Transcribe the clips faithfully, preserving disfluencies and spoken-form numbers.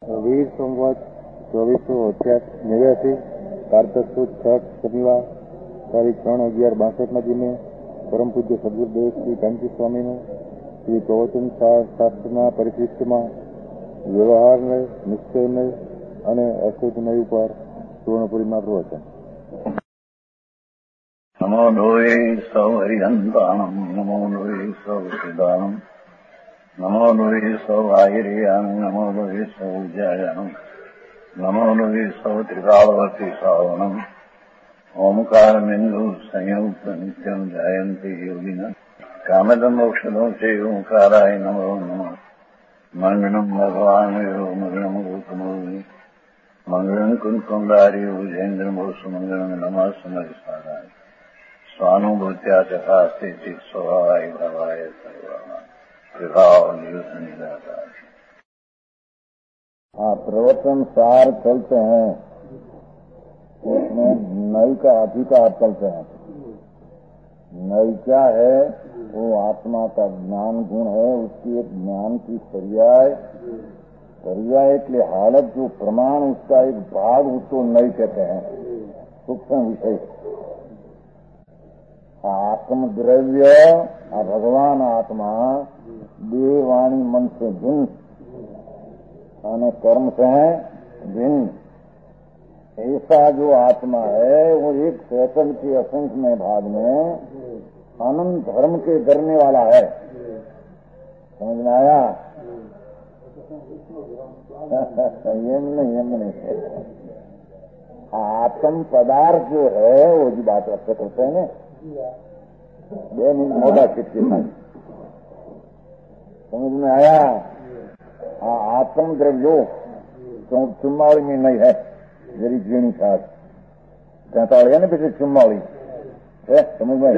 વીર સંવત ચોવીસો અઠ્યાસ નેવ્યાસી કારતક સુદ છઠ શનિવાર તારીખ ત્રણ અગિયાર બાસઠના દિને પરમ પૂજ્ય સદગુરુદેવ શ્રી કાંતિ સ્વામીનું શ્રી પ્રવચન શાસ્ત્રના પરિશિષ્ટમાં વ્યવહારને નિશ્ચયને અને અશુદ્ધનય ઉપર સુવર્ણપુરીમાં પ્રવચન. નમો લોહે સૌ હરિહંતાણમ નમો લોહે સૌ સિદાનમ નમો લોહે સૌ આયર્યાન નમો લોહે સૌ જયાનમ નમો લોહે સૌ ત્રિકાળવતી સાવનમ ઓમકાર બિંદુ સંયુક્ત નિત્યમ જાયંતી યોગિન કામદમ મોક્ષદો છે ઓંકારાય નમો નમઃ. મંગળમ ભગવાન મંગળમ ગૌતમોહિ મંગળમ કુંકુંડારી ભુજેન્દ્ર મોસુ મંગળમ નમઃ સમરિસારાય સ્વાનુભૂત્યા ચકાસ્તે ચિત સ્વભાવાય ભવાય સર્વમાં विभाव नियुक्त निराकार. हाँ, प्रवचन सार चलते हैं, उसमें नई का अधिकार चलते हैं. नई क्या है? वो आत्मा का ज्ञान गुण है, उसकी एक ज्ञान की पर्याय पर्याय के लिए हालत जो प्रमाण उसका एक भाग उसको नई कहते हैं. सूक्ष्म विषय आत्मद्रव्य भगवान आत्मा देह वाणी मन से भिन्न और कर्म से भिन्न. ऐसा जो आत्मा है वो एक सेकंड के असंख्य भाग में अनंत धर्म के करने वाला है. समझ में आया? ये नहीं ये नहीं आत्म पदार्थ जो है वो जी बात रखते करते हैं बे मिनट मोटा चिट्ठी समझ में आया? हाँ, आत्म द्रव्यो चुम्मावली में नहीं है जरी जीणी छाछ तैताली है ना पीछे चुम्मावली है. समझ में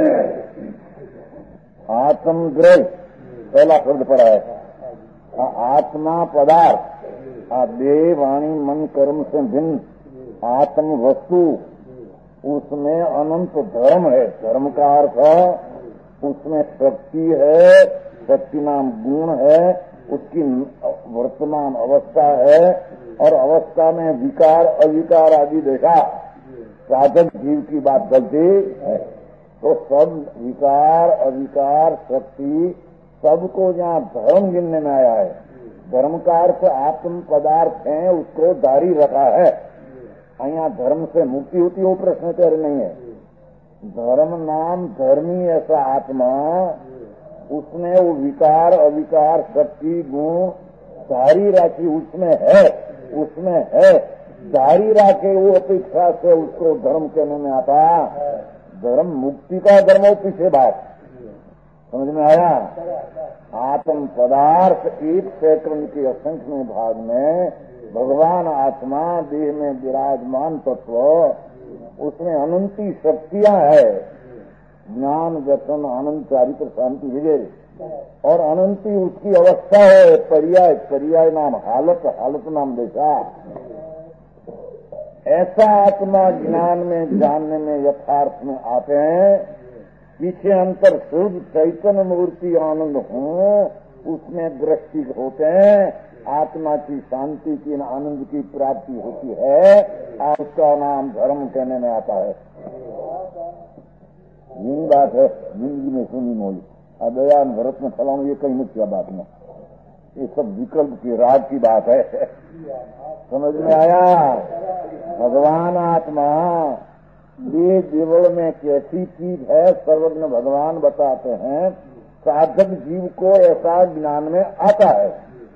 आत्म द्रव्य पहला शब्द पड़ा है. आत्मा पदार्थ देह वाणी मन कर्म से भिन्न आत्म वस्तु उसमें अनंत धर्म है. धर्म का अर्थ उसमें शक्ति है, शक्ति नाम गुण है, उसकी वर्तमान अवस्था है और अवस्था में विकार अविकार आदि देखा. साधक जीव की बात चलती है तो सब विकार अविकार शक्ति सबको जहाँ धर्म गिनने में आया है. धर्म का अर्थ आत्म पदार्थ है उसको जारी रखा है. यहाँ धर्म से मुक्ति होती है वो प्रश्न कर नहीं है. धर्म नाम धर्मी ऐसा आत्मा उसमें वो विकार अविकार शक्ति गुण जारी राखी उसमें है उसमें है जारी राखे वो अपेक्षा से उसको धर्म कहने में आता. धर्म मुक्ति का धर्म हो पीछे बात. समझ में आया? आत्म पदार्थ एक सेकंड के असंख्य भाग में भगवान आत्मा देह में विराजमान तत्व उसमें अनंती शक्तियां है. ज्ञान व्यसन आनंद चारित्र शांति वगैरह और अनंती उसकी अवस्था है. पर्याय पर्याय नाम हालत हालत नाम देखा. ऐसा आत्मा ज्ञान में जानने में यथार्थ में आते हैं. पीछे अंतर शुद्ध चैतन्य मूर्ति आनंद हो उसमें दृष्टि होते हैं. आत्मा की शांति की आनंद की प्राप्ति होती है और उसका नाम धर्म कहने में आता है. यही बात है. जिंदगी में सुनी मोली अब बयान भरत में फलाऊं ये कहीं मुख्य बात में ये सब विकल्प की राग की बात है. समझ में आया? भगवान आत्मा ये देवल में कैसी चीज है सर्वज्ञ भगवान बताते हैं. साधक जीव को ऐसा ज्ञान में आता है.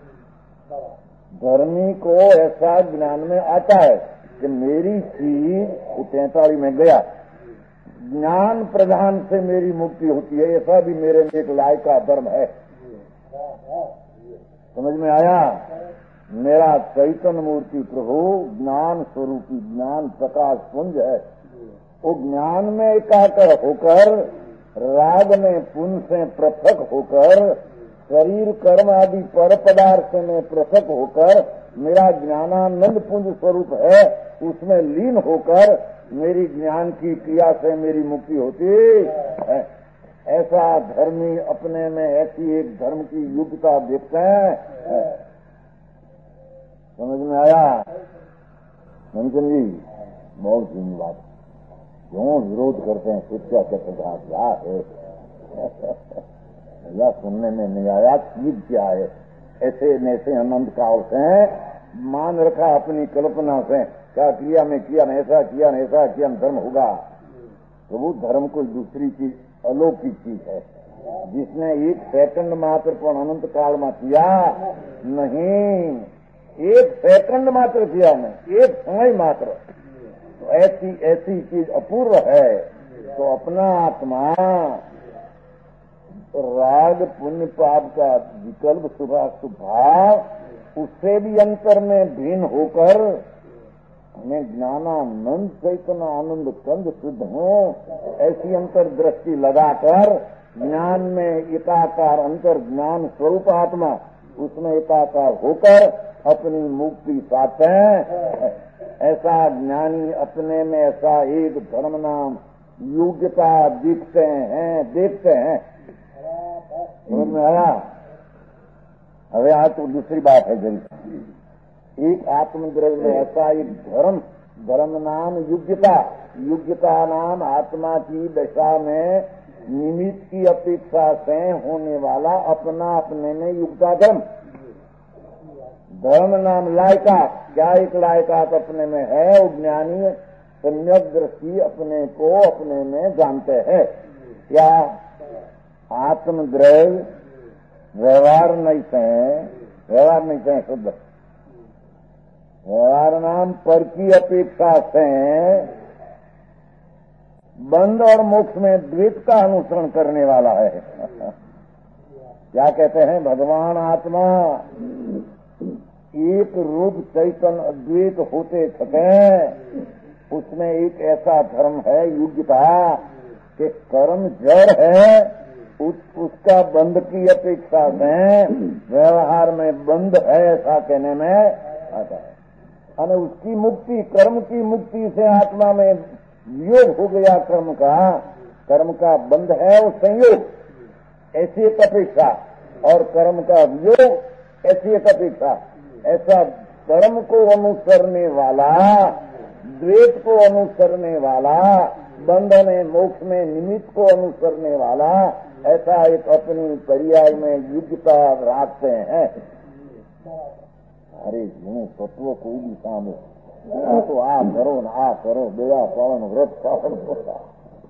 धर्मी को ऐसा ज्ञान में आता है कि मेरी चीज तैताली में गया ज्ञान प्रधान से मेरी मुक्ति होती है. ऐसा भी मेरे में एक लायक का धर्म है. समझ में आया? मेरा चैतन्य मूर्ति प्रभु ज्ञान स्वरूपी ज्ञान प्रकाश पुंज है. वो ज्ञान में एकाकर होकर राग में पुंज से पृथक होकर शरीर कर्म आदि पर पदार्थ में पृथक होकर मेरा ज्ञानानंद पुंज स्वरूप है. उसमें लीन होकर मेरी ज्ञान की क्रिया से मेरी मुक्ति होती है. ऐसा धर्मी अपने में ऐसी एक धर्म की युक्तता देखते हैं. समझ में आया? मंचन जी, बहुत धीमी बात। क्यों विरोध करते हैं? शिक्षा के प्रधान क्या है? या सुनने में नहीं आया चीज क्या है? ऐसे ऐसे अनंत काल से मान रखा अपनी कल्पना से, क्या किया मैं किया न ऐसा किया न ऐसा किया न धर्म होगा। प्रभु धर्म कोई दूसरी चीज अलौकिक चीज है, जिसने एक सेकंड मात्र पर अनंत काल में किया नहीं, एक सेकंड मात्र किया नहीं, एक समय मात्र। तो ऐसी ऐसी चीज अपूर्व है। तो अपना आत्मा राग पुण्य पाप का विकल्प शुभाशुभ भाव उससे भी अंतर में भिन्न होकर मैं ज्ञानानंद चैतन्य आनंद कंद सिद्ध हूँ, ऐसी अंतर दृष्टि लगाकर ज्ञान में एकाकार अंतर ज्ञान स्वरूप आत्मा उसमें एकाकार होकर अपनी मुक्ति पाते हैं। ऐसा ज्ञानी अपने में ऐसा एक धर्म नाम योग्यता दिखते हैं देखते हैं। समझ में आया? अरे आज तो दूसरी बात है जल्दी। एक आत्मद्रव्य में ऐसा एक धर्म धर्म नाम योग्यता योग्यता नाम आत्मा की दशा में निमित्त की अपेक्षा से होने वाला अपना अपने में योग्यता धर्म। धर्म नाम लायकात, क्या एक लायकात अपने में है? वो ज्ञानी सम्यक दृष्टि अपने को अपने में जानते हैं। क्या आत्मद्रव्य व्यवहार नहीं से व्यवहार नहीं से शुद्ध व्यवहार नाम पर की अपेक्षा से बंध और मोक्ष में द्वैत का अनुसरण करने वाला है। क्या कहते हैं? भगवान आत्मा एक रूप चैतन्य अद्वैत होते छठे उसमें एक ऐसा धर्म है योग्यता कि कर्म जड़ है, उस, उसका बंध की अपेक्षा में व्यवहार में बंध है ऐसा कहने में आता है। और उसकी मुक्ति कर्म की मुक्ति से आत्मा में वियोग हो गया कर्म का कर्म का बंध है वो संयोग ऐसी एक अपेक्षा और कर्म का वियोग ऐसी एक अपेक्षा। ऐसा कर्म को अनुसरने वाला द्वैत को अनुसरने वाला बंधन मोक्ष में निमित्त को अनुसरने वाला ऐसा एक अपनी पर्याय में योग्यता रखते हैं। अरे यूं तत्व कोई भी काम हो तो आ करो न आ करो बेड़ा पावन व्रत पावन होता।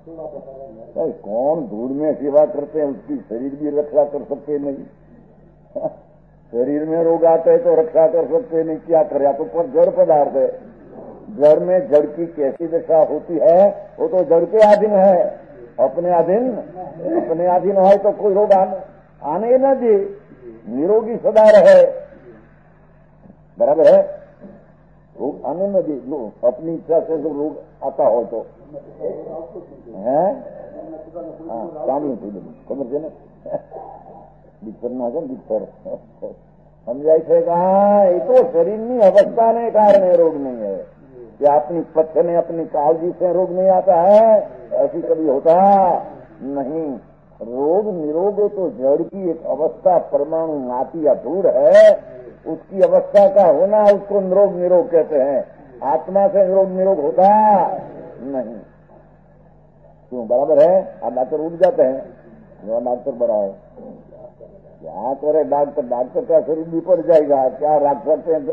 कौन धूल में सेवा करते हैं उसकी शरीर भी रक्षा कर सकते नहीं। शरीर में रोग आते है तो रक्षा कर सकते नहीं, क्या करे? तो पर जड़ पदार्थ है, जड़ में जड़ की कैसी दशा होती है वो तो जड़ के अधीन है। अपने अधीन अपने अधीन है तो कोई रोग आने, आने न दे, निरोगी सदा रहे। बराबर है? रोग आने न दे, लो अपनी इच्छा से जो रोग आता हो तो है चालू खबर છે ને દીકર ના છે દીકર સમજાય છે કે હા એ તો શરીરની અવસ્થાને કારણે રોગ नहीं है। या अपनी पथ्य ने अपनी कालजी से रोग नहीं आता है, ऐसी कभी होता नहीं। रोग निरोग तो जड़ की एक अवस्था परमाणु नाती या धूड़ है, उसकी अवस्था का होना उसको निरोग निरोग कहते हैं। आत्मा से निरोग निरोग होता नहीं। क्यों? बराबर है? आप डॉक्टर उठ जाते हैं, जो डॉक्टर बड़ा है क्या करे डॉक्टर? डॉक्टर का शरीर भी पड़ जाएगा, क्या रख सकते हैं?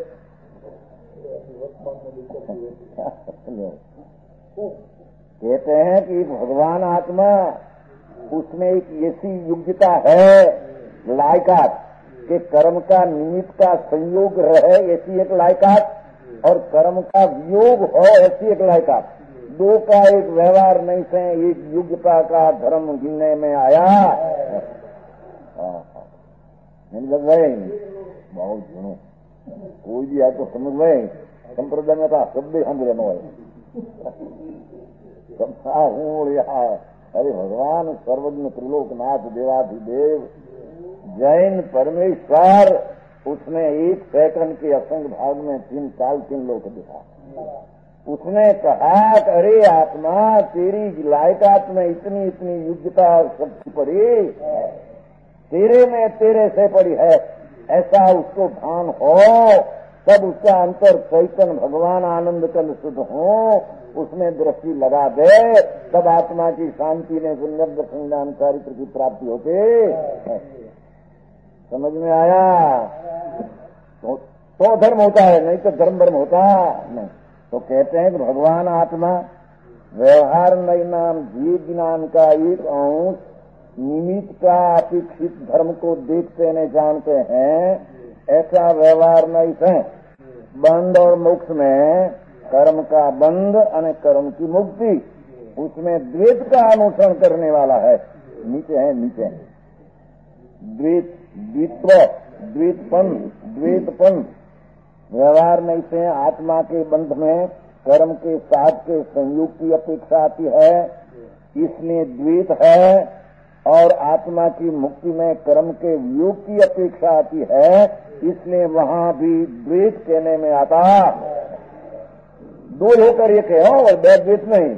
कहते हैं कि भगवान आत्मा उसमें एक ऐसी योग्यता है लायकात कि कर्म का निमित्त का संयोग रहे ऐसी एक लायकात और कर्म का वियोग हो ऐसी एक लायकात। दो का एक व्यवहार नहीं से एक योग्यता का धर्म गिनने में आया। लग गए बहुत सुनो, कोई भी आपको समझ गए संप्रदाय में था शब्द हमरे नो है। अरे भगवान सर्वज्ञ त्रिलोकनाथ देवाधिदेव जैन परमेश्वर उसने एक सेकंड के असंग भाग में तीन साल तीन लोक दिखा। उसने कहा कि अरे आत्मा तेरी लायकात में इतनी इतनी योग्यता शक्ति पड़ी, तेरे में तेरे से पड़ी है, ऐसा उसको भान हो तब उसका अंतर चैतन्य भगवान आनंद कल शुद्ध हो, उसमें दृष्टि लगा दे, तब आत्मा की शांति ने सुंदर दर्शन ज्ञान चारित्र की प्राप्ति होती। समझ में आया? तो, तो धर्म होता है, नहीं तो धर्म धर्म होता नहीं। तो कहते हैं कि भगवान आत्मा व्यवहार नई नाम जीव ज्ञान का एक अंश निमित्त का अपेक्षित धर्म को देखते नहीं जानते हैं, ऐसा व्यवहार नहीं है। बंध और मोक्ष में कर्म का बंध और कर्म की मुक्ति, उसमें द्वैत का अनुसरण करने वाला है। नीचे है नीचे द्वैत द्वित्व द्वैतपन द्वैतपन व्यवहार नहीं से आत्मा के बंध में कर्म के साथ के संयोग की अपेक्षा आती है, इसलिए द्वैत है। और आत्मा की मुक्ति में कर्म के वियोग की अपेक्षा आती है, इसलिए वहां भी द्वैत कहने में आता। दो होकर एक है और द्वैत नहीं।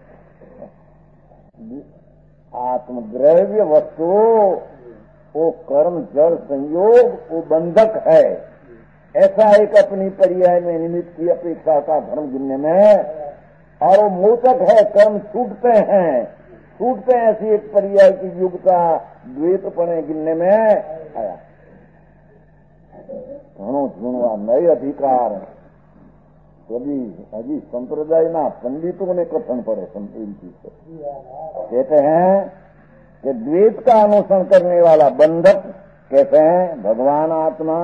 आत्मद्रव्य वस्तु वो कर्म जड़ संयोग वो बंधक है, ऐसा एक अपनी पर्याय में निमित्त की अपेक्षा का धर्म गिनने में, और वो मोचक है, कर्म छूटते हैं छूटते हैं ऐसी एक पर्याय की युग का द्वैतपणे गिनने में आया। घणो झूणवा नए अधिकार कभी हजी संप्रदाय ना पंडितों ने कथन पड़े संप्रदाय से कहते हैं कि द्वैत का अनुसरण करने वाला बंधक कहते हैं भगवान आत्मा।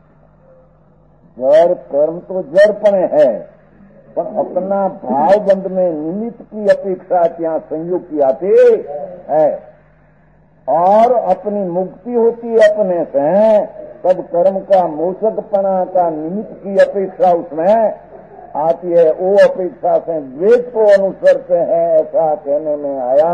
जड़ कर्म तो जड़पणे है, पर अपना भाव बंध में निमित्त की अपेक्षा क्या संयोग की आती है, और अपनी मुक्ति होती अपने से, तब कर्म का मोचकपना का निमित्त की अपेक्षा उसमें आती है। वो अपेक्षा से द्वैत को अनुसरते हैं, ऐसा कहने में आया।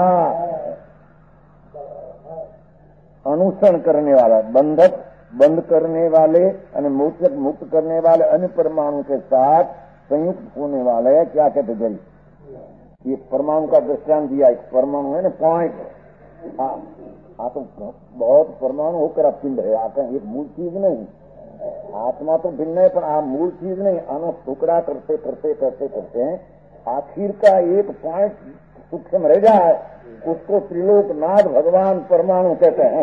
अनुसरण करने वाला बंधक बंद करने वाले और मोचक मुक्त करने वाले अन्य परमाणु के साथ संयुक्त होने वाले है, क्या कहते गई। ये परमाणु का दृष्टांत दिया। एक परमाणु है ना पॉइंट, हाँ तो बहुत परमाणु होकर आप पिंड है, आप एक मूल चीज नहीं। आत्मा तो भिन्न है, पर आप मूल चीज नहीं। आना टुकड़ा करते करते करते करते आखिर का एक पॉइंट सूक्ष्म रह जाए, उसको त्रिलोक नाथ भगवान परमाणु कहते हैं।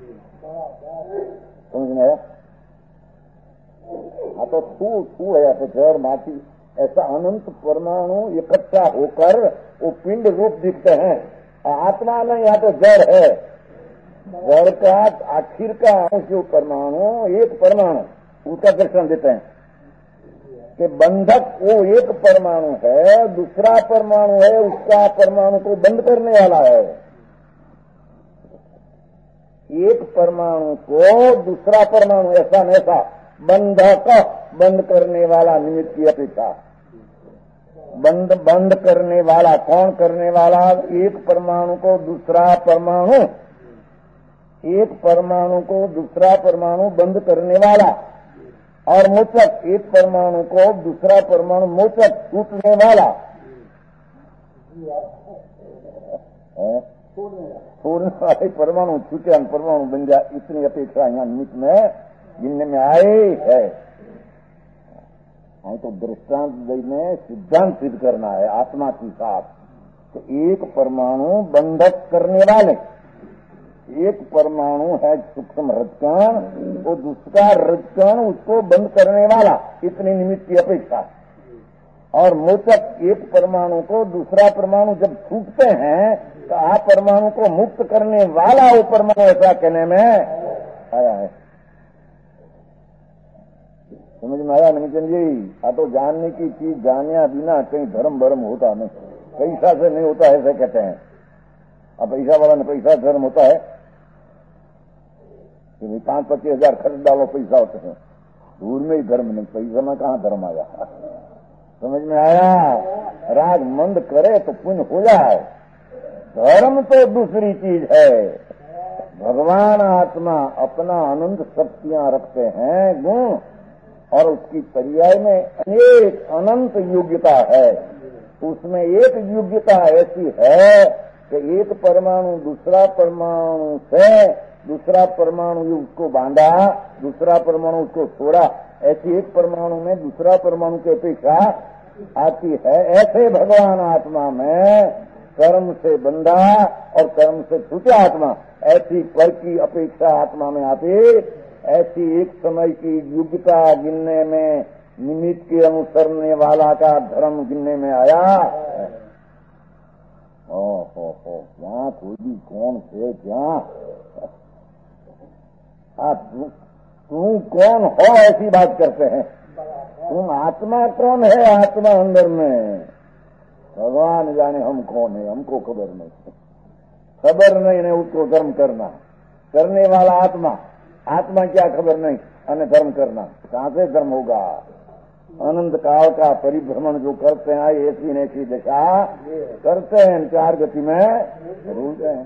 समझ में आया? हाँ तो तू तू है तो जड़ माटी, ऐसा अनंत परमाणु इकट्ठा होकर वो पिंड रूप दिखते हैं। आत्मा नहीं, यहाँ तो जड़ है। जड़ का आखिर का अंश जो परमाणु, एक परमाणु, उसका दर्शन देते हैं कि बंधक वो एक परमाणु है, दूसरा परमाणु है, उसका परमाणु को बंद करने वाला है। एक परमाणु को दूसरा परमाणु ऐसा न ऐसा बंधक बंद करने वाला निमित्त की अपेक्षा। बंद बंद करने वाला कौन करने वाला? एक परमाणु को दूसरा परमाणु, एक परमाणु को दूसरा परमाणु बंद करने वाला, और मोचक एक परमाणु को दूसरा परमाणु मोचक टूटने वाला, छोड़ने वाले परमाणु छूटे परमाणु बन जाए, इतनी अपेक्षा यहाँ निमित्त में गिनने में आए है। हाँ तो दृष्टांत देने सिद्धांत सिद्ध करना है आत्मा के साथ। तो एक परमाणु बंधक करने वाले, एक परमाणु है सूक्ष्म रजकण, वो दूसरा रजकण उसको बंद करने वाला, इतनी निमित्त की अपेक्षा। और मोचक एक परमाणु को दूसरा परमाणु जब छूटते हैं तो आ परमाणु को मुक्त करने वाला वो परमाणु, ऐसा कहने में आया है। समझ में आया निमिचंद जी? आ तो जानने की चीज जानिया बिना कहीं धर्म भरम होता नहीं, पैसा से नहीं होता है, ऐसे कहते हैं। अब पैसा वाला ने पैसा धर्म होता है कि पांच पच्चीस हजार खर्च डालो पैसा होते हैं, दूर में ही धर्म नहीं, पैसा में कहाँ धर्म आया। समझ में आया? राग मंद करे तो पुण्य हो जाए, धर्म तो दूसरी चीज है। भगवान आत्मा अपना अनंत शक्तियां रखते हैं गुण, और उसकी पर्याय में अनेक अनंत योग्यता है। उसमें एक योग्यता ऐसी है कि एक परमाणु दूसरा परमाणु से दूसरा परमाणु उसको बांधा, दूसरा परमाणु उसको छोड़ा, ऐसी एक परमाणु में दूसरा परमाणु की अपेक्षा आती है। ऐसे भगवान आत्मा में कर्म से बंधा और कर्म से छूटा आत्मा, ऐसी पर की अपेक्षा आत्मा में आती, ऐसी एक समय की योग्यता गिनने में, निमित्त के अनुसरने वाला का धर्म गिनने में आया। ओ हो हो क्या कोई कौन थे क्या? तू तू कौन हो ऐसी बात करते हैं? तुम आत्मा कौन है? आत्मा अंदर में, भगवान जाने हम कौन है, हमको खबर नहीं। खबर नहीं है उसको धर्म करना, करने वाला आत्मा, आत्मा क्या खबर नहीं, अन्य धर्म करना कहां से धर्म होगा? अनंत काल का परिभ्रमण जो करते हैं, ऐसी न ऐसी दशा करते हैं, चार गति में रूल हैं।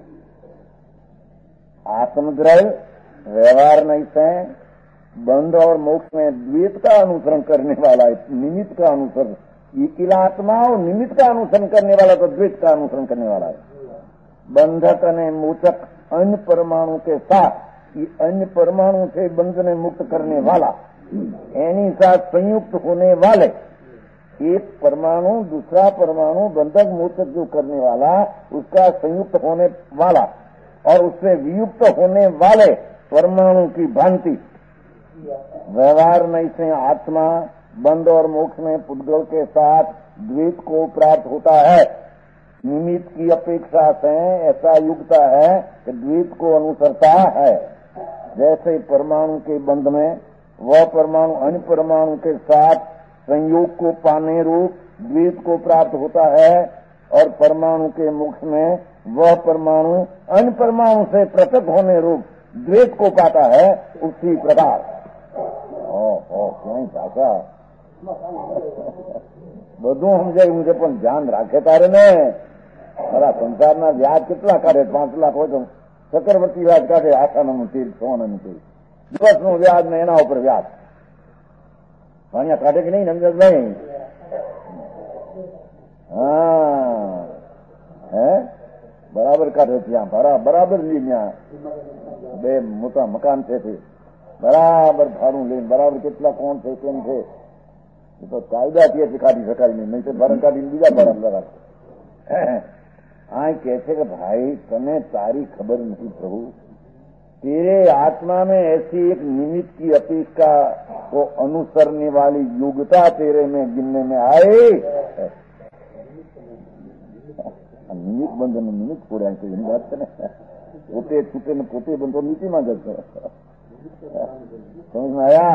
आत्मग्रह व्यवहार नहीं से बंध और मोक्ष में द्वैत का अनुसरण करने वाला, निमित्त का अनुसरण, अकेला आत्मा और निमित्त का अनुसरण करने वाला तो द्वैत का अनुसरण करने वाला है। बंधक ने मोचक अन्य परमाणु के साथ, ये अन्य परमाणु से बंधने मुक्त करने वाला, यानी साथ संयुक्त होने वाले, एक परमाणु दूसरा परमाणु बंधक मोचक जो करने वाला, उसका संयुक्त होने वाला और उससे वियुक्त होने वाले परमाणु की भांति व्यवहार नहीं से आत्मा बंध और मोक्ष में पुद्गल के साथ द्वैत को प्राप्त होता है। निमित्त की अपेक्षा से ऐसा युक्ता है कि द्वैत को अनुसरता है। जैसे परमाणु के बंध में वह परमाणु अन्य परमाणु के साथ संयोग को पाने रूप द्वैत को प्राप्त होता है, और परमाणु के मोक्ष में वह परमाणु अन्य परमाणु से पृथक होने रूप द्वैत को पाता है। उसी प्रकार भाषा બધું સમજાય હું છે, પણ ધ્યાન રાખે તારે ને. ખરા સંસારના વ્યાજ કેટલા કાઢે? પાંચ લાખ હોય તો ચક્રવર્તી વ્યાજ કાઢે, આસાનું તીર, સોનાનું તીર, દિવસનું વ્યાજ ને એના ઉપર વ્યાજ. ભાણિયા કાઢે કે નહીં? સમજ નહીં? હા હે બરાબર કાઢે. ત્યાં બરાબર લી, ત્યાં બે મોટા મકાન છે, બરાબર ભાડું લઈને બરાબર કેટલા કોણ છે કેમ છે એ તો કાયદાથી જ કાઢી શકાય નહીં, નહીં તો ભારણ કાઢીને બીજા ભારણ લગાડશે. આ કહે છે કે ભાઈ તને તારી ખબર નથી પ્રભુ, तेरे आत्मा में ऐसी एक निमित्त की अपेक्षा को अनुसरने वाली योग्यता तेरे में गिनने में आए. નિમિત્ત બંધન નિમિત્ત પડ્યા છે એની વાત છે ને. પોતે છૂટે ને પોતે બંધો નીતિમાં જતો. समझ में आया?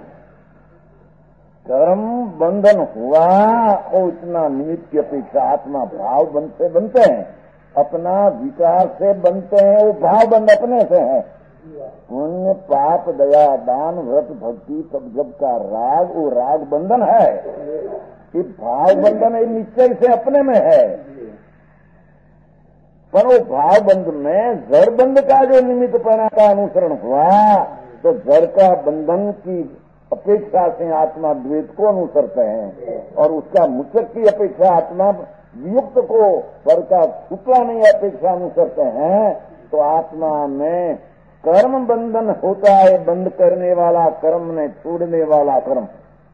कर्म बंधन हुआ और इतना निमित्त की अपेक्षा आत्मा भाव बनते बनते हैं, अपना विचार से बनते हैं, वो भाव बंध अपने से है. पुण्य पाप दया दान व्रत भक्ति सब जब का राग, वो राग बंधन है. ये भाव बंधन ये निश्चय से अपने में है, पर वो भाव बंध में जड़ बंध का जो निमित्त पना का अनुसरण हुआ तो जड़ का बंधन की अपेक्षा से आत्मा द्वैत को अनुसरते हैं, और उसका मुचक की अपेक्षा आत्मा वियुक्त को पर का छूटला नहीं अपेक्षा अनुसरते हैं. तो आत्मा में कर्म बंधन होता है, बंद करने वाला कर्म ने छोड़ने वाला कर्म.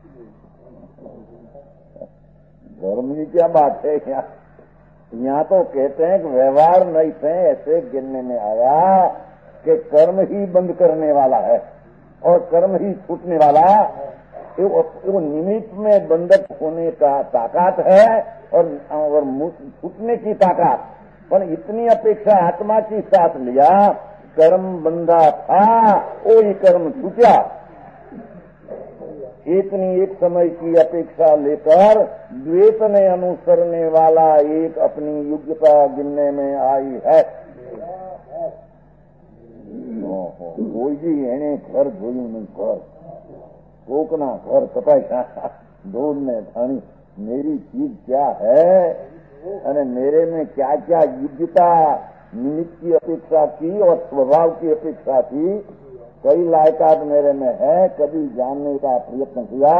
धर्म की क्या बात है? यहाँ यहाँ तो कहते हैं कि व्यवहार नहीं थे, ऐसे गिनने में आया कि कर्म ही बंद करने वाला है और कर्म ही छूटने वाला. वो निमित्त में बंधक होने का ताकत है और, और छूटने की ताकत, पर इतनी अपेक्षा आत्मा की साथ लिया. कर्म बंधा था, वो ही कर्म छूटा. इतनी एक समय की अपेक्षा लेकर द्वैत ने अनुसरने वाला एक अपनी योग्यता गिनने में आई है. कोई भी एने घर જોયું नहीं, घर कोकना घर कपाई ढूंढ ने थानी मेरी चीज क्या है अरे मेरे में क्या क्या योग्यता निमित्त की अपेक्षा की और स्वभाव की अपेक्षा थी, कई लायकात मेरे में है, कभी जानने का प्रयत्न किया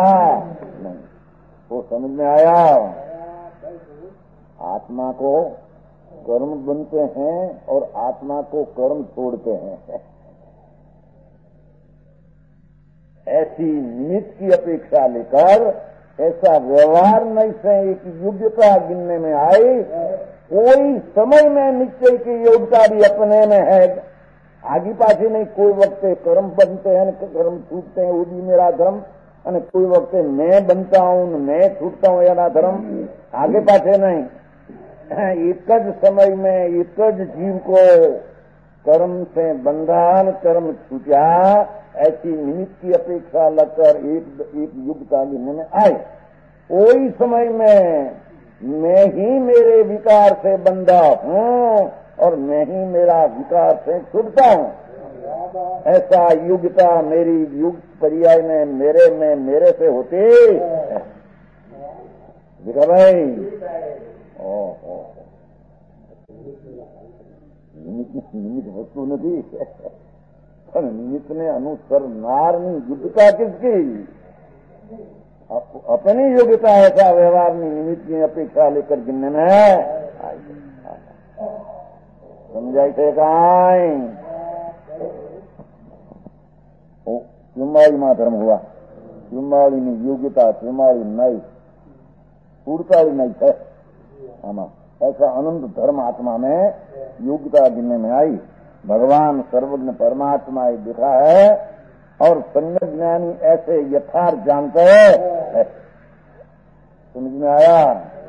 नहीं. वो समझ में आया. आत्मा को कर्म बनते हैं और आत्मा को कर्म छोड़ते हैं। ऐसी निमित्त की अपेक्षा लेकर ऐसा व्यवहार नहीं से एक योग्यता गिनने में आई। कोई समय में निश्चय की योग्यता भी अपने में है, आगे पाछे नहीं। कोई वक्त कर्म बनते हैं, कर्म छूटते हैं, वो भी मेरा धर्म। અને કોઈ વખતે मैं बनता हूं, मैं छूटता हूं, एना धर्म आगे पाछे नहीं। एक ज समय में एक ज जीव को कर्म से बंधन, कर्म छूटा, ऐसी निमित्त की अपेक्षा लगकर एक एक युग का गिनने में आए। कोई समय में मैं ही मेरे विकार से बंधा हूं और मैं ही मेरा विकार से छूटता हूं। ऐसा युगता मेरी युग पर्याय में मेरे में मेरे से होती देखा भाई। ओहो, निमित्त निमित्त वस्तु नहीं पर निमित्त ने अनुसरनारनी योग्यता किसकी? अप, अपनी योग्यता ऐसा व्यवहार नहीं निमित्त की अपेक्षा लेकर गिनने में समझाई थे काई। चुम्बाड़ी धर्म हुआ, चुम्बाड़ी ની યોગ્યતા चुम्बाड़ी नहीं, पूर्ताड़ी नहीं है। आमा ऐसा अनंत धर्म आत्मा में योग्यता गिनने में आई। भगवान सर्वज्ञ परमात्मा ही दिखा है और संज्ञ ज्ञानी ऐसे यथार्थ जानते हैं। समझ में आया?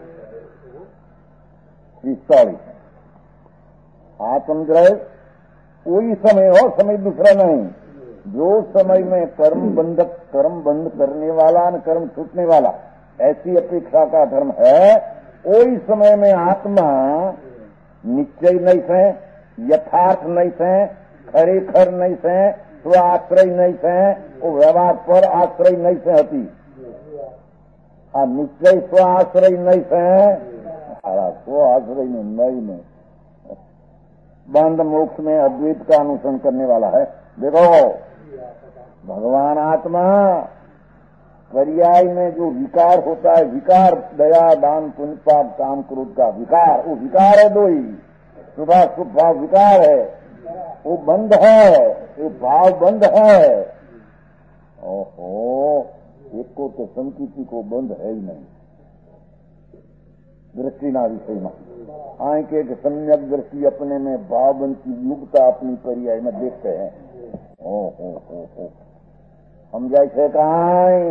पिस्तालीस आत्मग्रह कोई समय हो, समय दूसरा नहीं। जो समय में कर्म बंधक कर्म बंद करने वाला न कर्म छूटने वाला ऐसी अपेक्षा का धर्म है। कोई समय में आत्मा निश्चय नहीं से, यथार्थ नहीं से, खरेखर नहीं से, स्वाश्रय नहीं से, वो व्यवहार पर आश्रय नहीं से होती। आ निश्चय स्वाश्रय नहीं से, स्वाश्रय में नहीं में बंद मोक्ष में अद्वैत का अनुसरण करने वाला है। देखो भगवान आत्मा पर्याय में जो विकार होता है, विकार दया दान पुण्य पाप काम क्रोध का विकार, वो विकार है दो ही, शुभा शुभ भाव विकार है, वो बंद है, वो भाव बंद है। ओहो, एक को तो संकीर्ति को बंद है ही नहीं दृष्टि ना विषय में। आए के सम्यक दृष्टि अपने में भावबंद की युगता अपनी पर्याय में देखते हैं। ओ हो हो हो हम जैसे कहां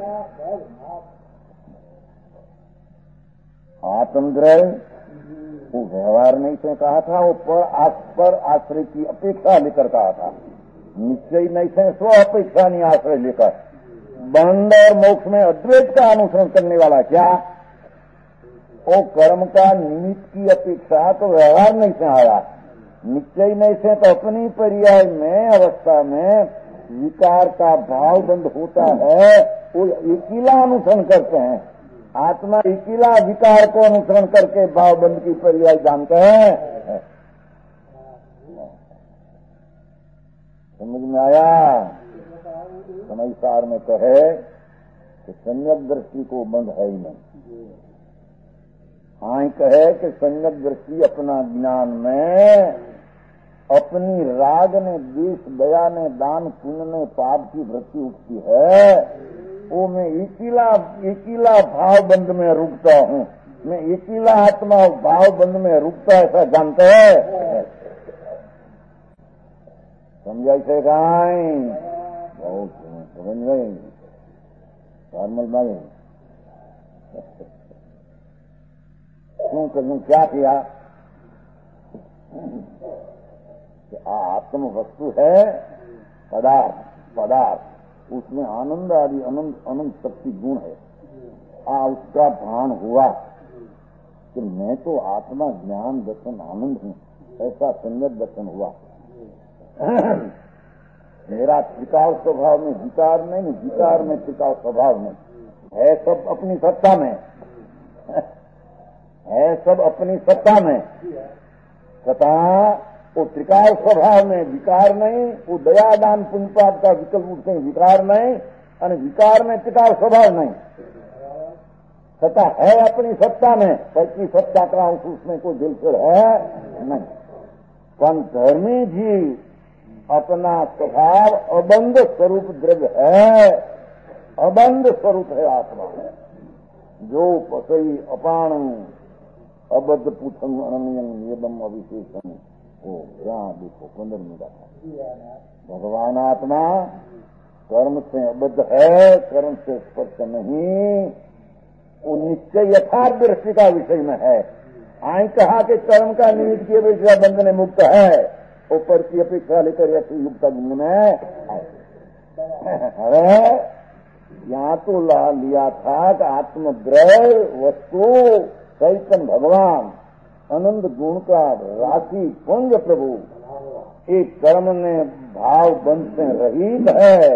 आत्मग्रह वो व्यवहार नहीं से कहा था, वो पर, आस, पर आश्रय की अपेक्षा लेकर कहा था। निश्चय नहीं से स्व अपेक्षा नहीं आश्रय लेकर बंद और मोक्ष में अद्वैत का अनुसरण करने वाला क्या वो कर्म का निमित्त की अपेक्षा तो व्यवहार नहीं से आया। निश्चय नहीं से तो अपनी पर्याय में अवस्था में विकार का भाव बंद होता है, वो अकेला अनुसरण करते हैं। आत्मा अकेला विकार को अनुसरण करके भाव बंद की पर्याय जानते हैं। समझ में आया? समय सार में कहे कि सम्यक दृष्टि को बंद है ही नहीं। हाँ कहे कि सम्यक दृष्टि अपना ज्ञान में अपनी राग ने द्वेष दया ने दान पुण्य ने पाप की वृत्ति उठती है, वो मैं अकेला अकेला भाव बंद में रुकता हूँ, मैं अकेला आत्मा भाव बंद में रुकता ऐसा जानते है। समझाई से गाय बहुत समझ गई नॉर्मल भाई क्यों करूं क्या किया कि आत्म वस्तु है पदार्थ, पदार्थ उसमें आनंद आदि अनंत अनंत शक्ति गुण है। आ उसका भान हुआ कि मैं तो आत्मा ज्ञान दर्शन आनंद हूँ, ऐसा संगत दर्शन हुआ। मेरा टिकाऊ स्वभाव में विकार नहीं, विकार में टिकाऊ स्वभाव में है, सब अपनी सत्ता में है, सब अपनी सत्ता में सत्ता। वो टिकाऊ स्वभाव में विकार नहीं, वो दया दान पुण्य पाप का विकल्प उठते विकार नहीं, और विकार में टिकाऊ स्वभाव नहीं। सत्ता है अपनी सत्ता में, पैकी सत्ता का अंश उसमें कोई दिलचर है नहीं। पर धर्मी जीव अपना स्वभाव अबंध स्वरूप द्रव्य है, अबंध स्वरूप है आत्मा। जो पसई अपाणु अबद्ध पूछन अनन्यम नियम अविशेषण वो यहाँ देखो पंद्रह मिनट। भगवान आत्मा कर्म से अबद्ध है, कर्म से स्पर्श नहीं, वो निश्चय यथार्थ दृष्टि का विषय में है। आई कहा कि कर्म का निमित्त किए अपेक्षा बंधन मुक्त है, ऊपर की अपेक्षा लेकर ऐसी युक्त में अरे यहाँ तो ला लिया था कि आत्मद्रव्य वस्तु चैतन्य भगवान आनंद गुण का राशि पुंज प्रभु एक कर्म ने भाव बंध से रहित है,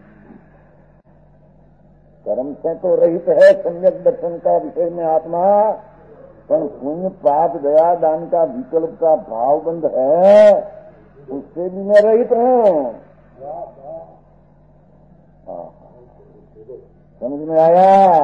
कर्म से तो रहित है सम्यक दर्शन का विषय में आत्मा, पर पुण्य पाप दया दान का विकल्प का भाव बंध है, उससे भी मैं रहित हूँ। समझ में आया?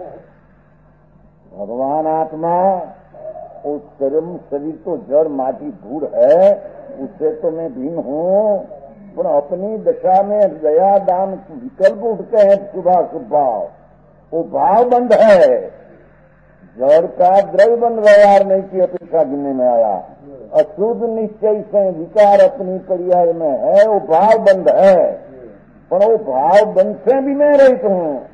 भगवान आत्मा उस कर्म शरीर तो जड़ माटी धूड़ है, उससे तो मैं भिन्न हूँ, पर अपनी दशा में दया दान विकल्प उठते हैं शुभा शुभ भाव, वो भाव बंद है। जड़ का द्रव्य बंद व्यवहार नहीं की अपेक्षा गिनने में आया। अशुद्ध निश्चय से विकार अपनी पर्याय में है, वो भाव बंद है, पर वो भाव बंद से भी मैं रहित हूँ।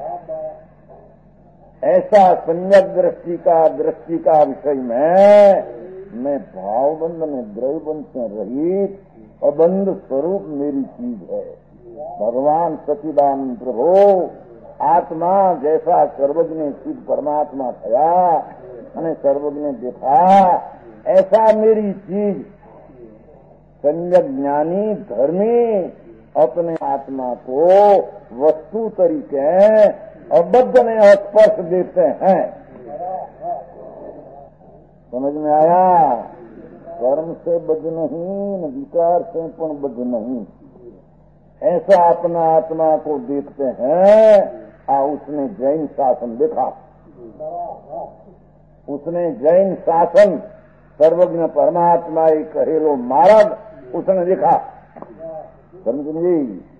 ऐसा सम्यक दृष्टि का दृष्टि का विषय में मैं भाव बंध में द्रव्य बंध से रहित अबंध स्वरूप मेरी चीज है। भगवान सचिदानंद प्रभु आत्मा जैसा सर्वज्ञ सिद्ध परमात्मा थया અને सर्वज्ञ देखा, ऐसा मेरी चीज सम्यक ज्ञानी धर्मी अपने आत्मा को वस्तु तरीके अबद्ध ने स्पर्श देते हैं। समझ में आया? कर्म से बद्ध नहीं, विकार से पण बद्ध नहीं, ऐसा अपना आत्मा को देखते हैं। आ उसने जैन शासन देखा, उसने जैन शासन सर्वज्ञ परमात्मा एक कहेलो मार्ग उसने देखा। समझी?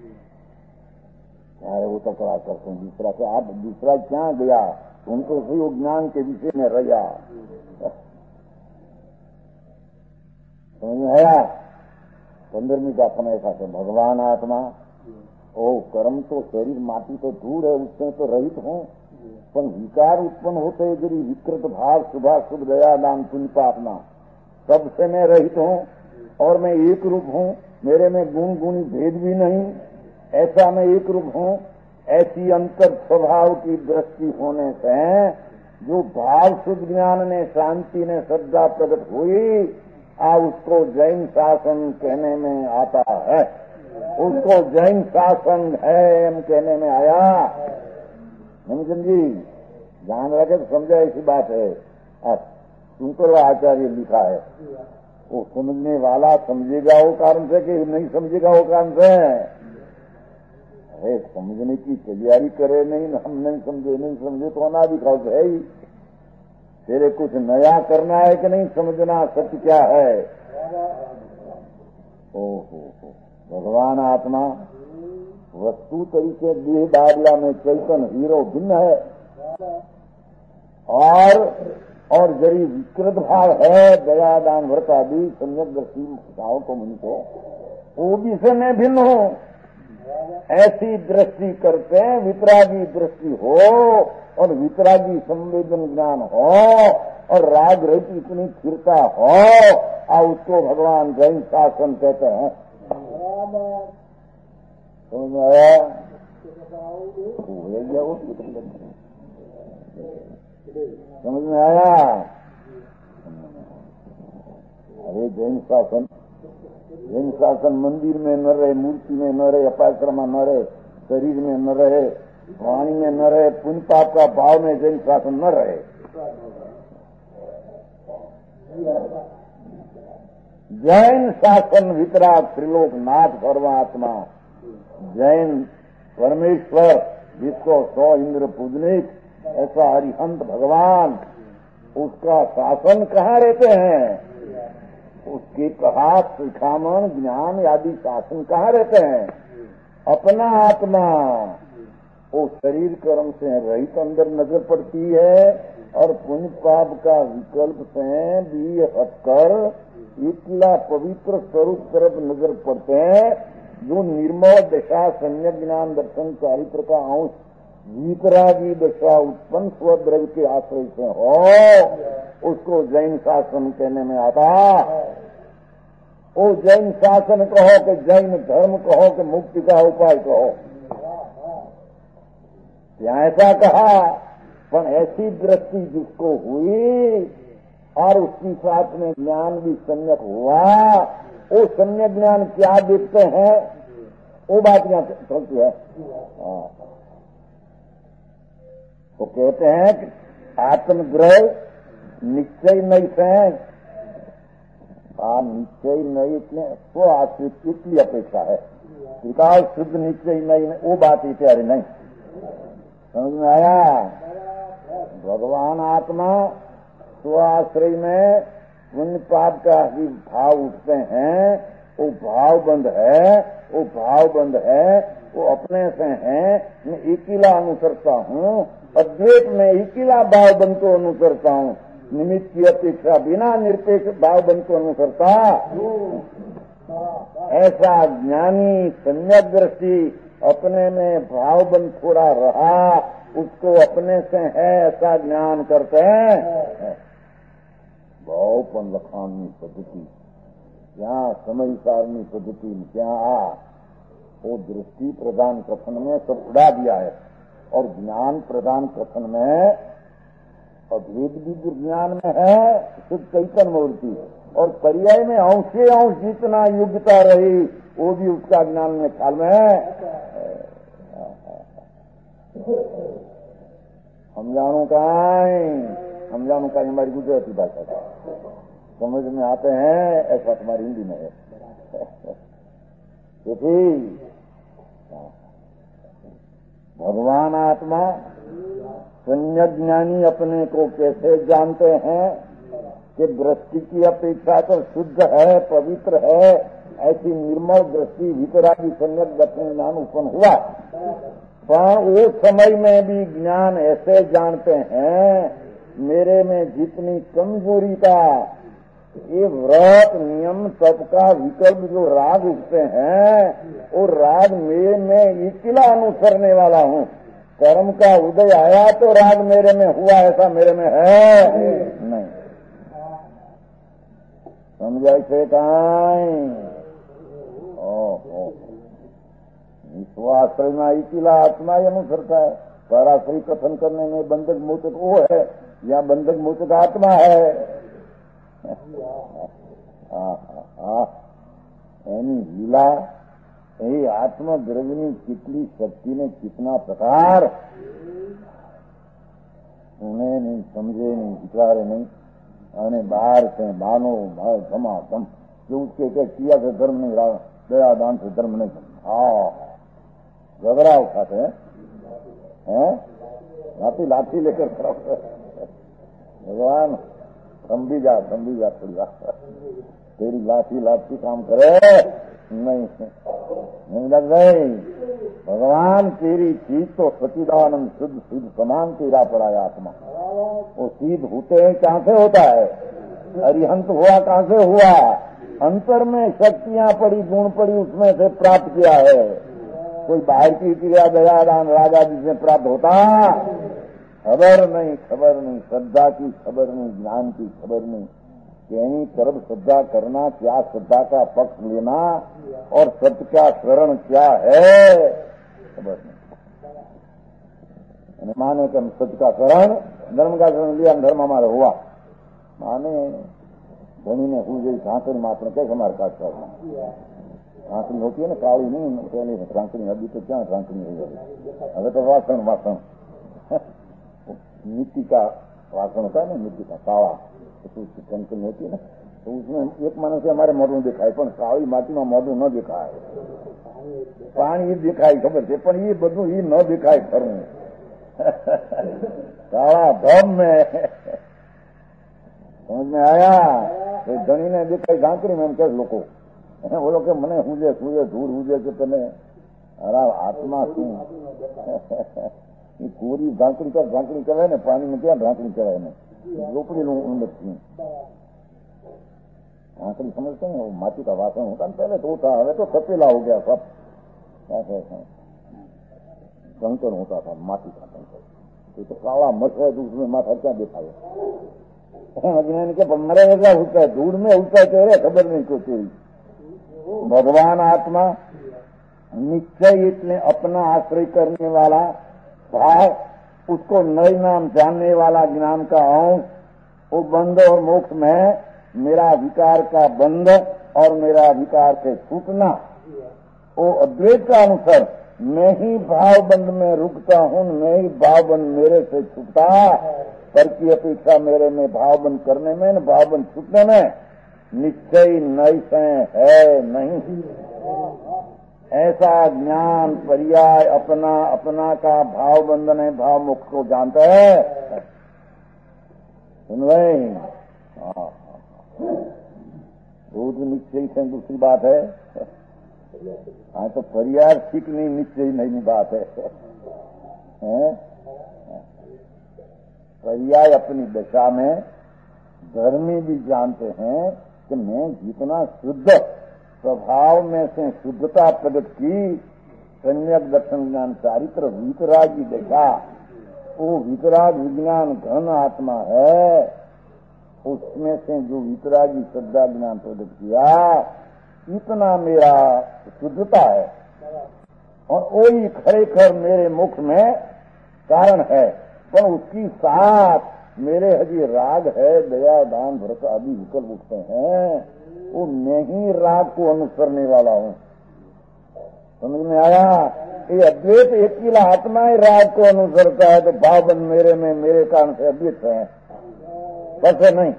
अरे वो तकरा करते हैं दूसरा से, आप दूसरा क्या गया, उनको सही वो ज्ञान के विषय में रहा। समझ में आया? पंद्रहवीं का समय था तो भगवान आत्मा ओ कर्म तो शरीर माटी तो दूर है, उससे तो रहित हूँ, पर विकार उत्पन्न होते यदि विकृत भाव शुभा शुभ दया दान पुण्य पापना सबसे मैं रहित हूँ और मैं एक रूप हूँ, मेरे में गुण गुणी भेद भी नहीं, ऐसा मैं एक रूप हूँ। ऐसी अंतर स्वभाव की दृष्टि होने से जो भाव शुद्ध ज्ञान ने शांति ने श्रद्धा प्रकट हुई, आ उसको जैन शासन कहने में आता है, उसको जैन शासन है एम कहने में आया। नहीं समझी? ध्यान रखे तो समझा, ऐसी बात है। शुंकर आचार्य लिखा है, वो समझने वाला समझेगा वो कारण से कि नहीं समझेगा वो कारण से। अरे समझने की तैयारी करे नहीं, हम नहीं समझे नहीं समझे तो अनादिकाल है ही। तेरे कुछ नया करना है कि नहीं समझना सत्य क्या है। ओहो हो, भगवान आत्मा वस्तु तरीके देह बाबला में चैतन हीरो भिन्न है, और और जरी विकृत भाव है दया दान व्रत आदि सम्यक दृष्टि भाव को मन को, वो भी से मैं भिन्न हूँ। ऐसी दृष्टि करते वितरागी दृष्टि हो और वितरागी संवेदन ज्ञान हो और राग रहित इतनी स्थिरता हो, और उसको भगवान जैन शासन कहते हैं। समझ में आया? समझ में आया? अरे जैन शासन, जैन शासन मंदिर में न रहे, मूर्ति में न रहे, अपाश्रमा न रहे, शरीर में न रहे, वाणी में न रहे, पुण्य पाप का भाव में जैन शासन न रहे। जैन शासन वितराग त्रिलोक नाथ परमात्मा जैन परमेश्वर जिसको सौ इंद्र पूजनिक ऐसा अरिहंत भगवान, उसका शासन कहाँ रहते हैं? उसके कहा शिखामण ज्ञान आदि शासन कहाँ रहते हैं? अपना आत्मा वो शरीर कर्म से रहित अंदर नजर पड़ती है और पुण्य पाप का विकल्प से भी हटकर इतना पवित्र स्वरूप तरफ नजर पड़ते हैं। जो निर्मल दशा सम्यक ज्ञान दर्शन चारित्र का अंश वितरागी दशा उत्पन्न स्वद्रव्य के आश्रय से हो, उसको जैन शासन कहने में आता। वो जैन शासन कहो कि जैन धर्म कहो कि मुक्ति का उपाय कहो, यहाँ ऐसा कहा। पर ऐसी दृष्टि जिसको हुई और उसकी साथ में ज्ञान भी सम्यक हुआ, वो सम्यक ज्ञान क्या देखते हैं, वो बात यहाँ चलती है। तो कहते हैं कि आत्मग्रह निश्चय नहीं है, निश्चय नहीं इतने स्व आश्रित इतनी अपेक्षा है। विकास शुद्ध निश्चय नहीं, वो बात इत्यादि नहीं समझ में आया। भगवान आत्मा स्वाश्रय में पुण्य पाप का ही भाव उठते हैं, वो भाव बंद है, वो भाव बंद है, वो अपने से है। मैं इकीला अनुसरता हूँ, अद्वैत में इकीला भाव बंद को अनुसरता हूँ, निमित्त की अपेक्षा बिना निरपेक्ष भाव बंद को अनुसरता। ऐसा ज्ञानी सम्यक दृष्टि अपने में भाव बंद थोड़ा रहा, उसको अपने से है ऐसा ज्ञान करते हैं। भावपन लखानी पद्धति क्या समय सारणी पद्धति क्या वो दृष्टि प्रदान कथन में सब उड़ा दिया है, और ज्ञान प्रदान कथन में अभेद भी ज्ञान में है शुद्ध चैतन्य मूर्ति, और पर्याय में अंशे अंश जितना योग्यता रही वो भी उसका ज्ञान में ख्याल में है। हम जानू का हम जानू का हमारी गुजराती भाषा का समझ में आते हैं, ऐसा तुम्हारी हिंदी में है। क्योंकि भगवान आत्मा सम्यक ज्ञानी अपने को कैसे जानते हैं कि दृष्टि की अपेक्षा तो शुद्ध है, पवित्र है, ऐसी निर्मल दृष्टि भीतरागी सम्यक दर्शन ज्ञान उत्पन्न हुआ। पर वो समय में भी ज्ञान ऐसे जानते हैं, मेरे में जितनी कमजोरी का ये व्रत नियम सबका विकल्प जो राग उठते हैं, वो राग मेरे में इकला अनुसरने वाला हूँ। कर्म का उदय आया तो राग मेरे में हुआ, ऐसा मेरे में है नहीं। समझा से कहीं स्वाश्रय में इकीला आत्मा ही अनुसरता है। पराश्रय कथन करने में बंधक मोचक वो है, या बंधक मोचक आत्मा है। एनी लीला ये आत्मा द्रव्यनी कितनी शक्ति ने कितना प्रकार उन्हें नहीं समझे नहीं विचारे नहीं, અને बाहर से मानो भाव धमा धम जो उसके क्या किया से धर्म नहीं रहा, दया दान से धर्म नहीं। हाँ घबरा उठाते हैं, हैं? लाठी लाठी लेकर खड़ा भगवान समझी जा समझी जा थोड़ी बात, तेरी लाठी लाठी काम करे नहीं नहीं लग गई। भगवान तेरी चीज तो सचिदानंद शुद्ध शुद्ध समान तेरा पड़ा है आत्मा। वो सीध होते हैं कहाँ से होता है, अरिहंत हुआ कहाँ से हुआ, अंतर में शक्तियां पड़ी गुण पड़ी उसमें से प्राप्त किया है। कोई बाहर की क्रिया दया दान राजा जिसमें प्राप्त होता खबर नहीं, खबर नहीं, श्रद्धा की खबर नहीं, ज्ञान की खबर नहीं। कहीं तरफ श्रद्धा करना क्या, श्रद्धा का पक्ष लेना और सत्य का शरण क्या है खबर नहीं। माने कि हम सत्य का शरण धर्म का शरण लिया, धर्म हमारा हुआ। माने धनी ने हुई झांकड़ी मात्र कैसे हमारे काट करना, झांकड़ी होती है ना काली नहीं, पहले झांकड़ी अभी तो क्या झांकड़ी हुई, अभी तो वासन वासन मिट्टी का वासन होता है ना, मिट्टी का काला तो उसकी कंकनी होती है ना, तो उसमें एक मानस हमारे मोढू दिखाय पण काली माटी में मोढू न दिखाय, पानी दिखाय खबर है पण ये बधु ये न दिखाय खरू। काला धम में समझ में आया। तो धनी ने देखाई झांकड़ी में कह लोग बोलो कि મને હુજે હુજે ધૂળ હુજે કે તને અરા આત્મા શું એ કોરી ઝાંકડી કર ઝાંકડી કરાય ને પાણીમાં ક્યાં ઝાંકડી કરાય ને ઝોપડીનું અંદર થયું ઝાંकड़ी समझते हैं वो माटी का वासन होता है पहले तो था हमें तो सपेला हो गया सब ऐसे कंकर होता था माटी का कंकर तो काला मच है तो उसमें माथा क्या दिखाया अज्ञानी के मरे क्या उठता है धूल में उठता है कह रहे खबर नहीं क्यों तेरी भगवान आत्मा निश्चय इतने अपना आश्रय करने वाला भाव उसको नए नाम जानने वाला ज्ञान का अंश वो बंध और मोक्ष में मेरा विकार का बंध और मेरा विकार से छूटना वो अद्वैत का अनुसार मैं ही भाव बंध में रुकता हूँ मैं ही भाव बंध मेरे से छूटता पर की अपेक्षा मेरे में भाव बंध करने में न भाव बंध छूटने में निश्चय नैसे है नहीं। ऐसा ज्ञान पर्याय अपना अपना का भाव बंधन है भाव मुक्त को जानता है। सुन रहे रोज निश्चय से दूसरी बात है। हाँ तो पर्याय ठीक नहीं निश्चय नहीं बात है, है? पर्याय अपनी दशा में धर्मी भी जानते हैं कि मैं जितना शुद्ध स्वभाव में से शुद्धता प्रकट की सम्यक दर्शन ज्ञान चारित्र वितरागी दशा वो वितराग विज्ञान घन आत्मा है उसमें से जो वितरागी श्रद्धा ज्ञान प्रकट किया इतना मेरा शुद्धता है और वही खरेखर मेरे मुख में कारण है पर उसकी साथ मेरे हजी राग है दया दान भरत आदि विकल्प उठते हैं वो मैं ही राग को अनुसरने वाला हूँ। समझ में आया। ये अद्वैत अकेला आत्मा ही राग को अनुसरता है तो भाव मेरे में मेरे कारण से अद्वैत है बस नहीं।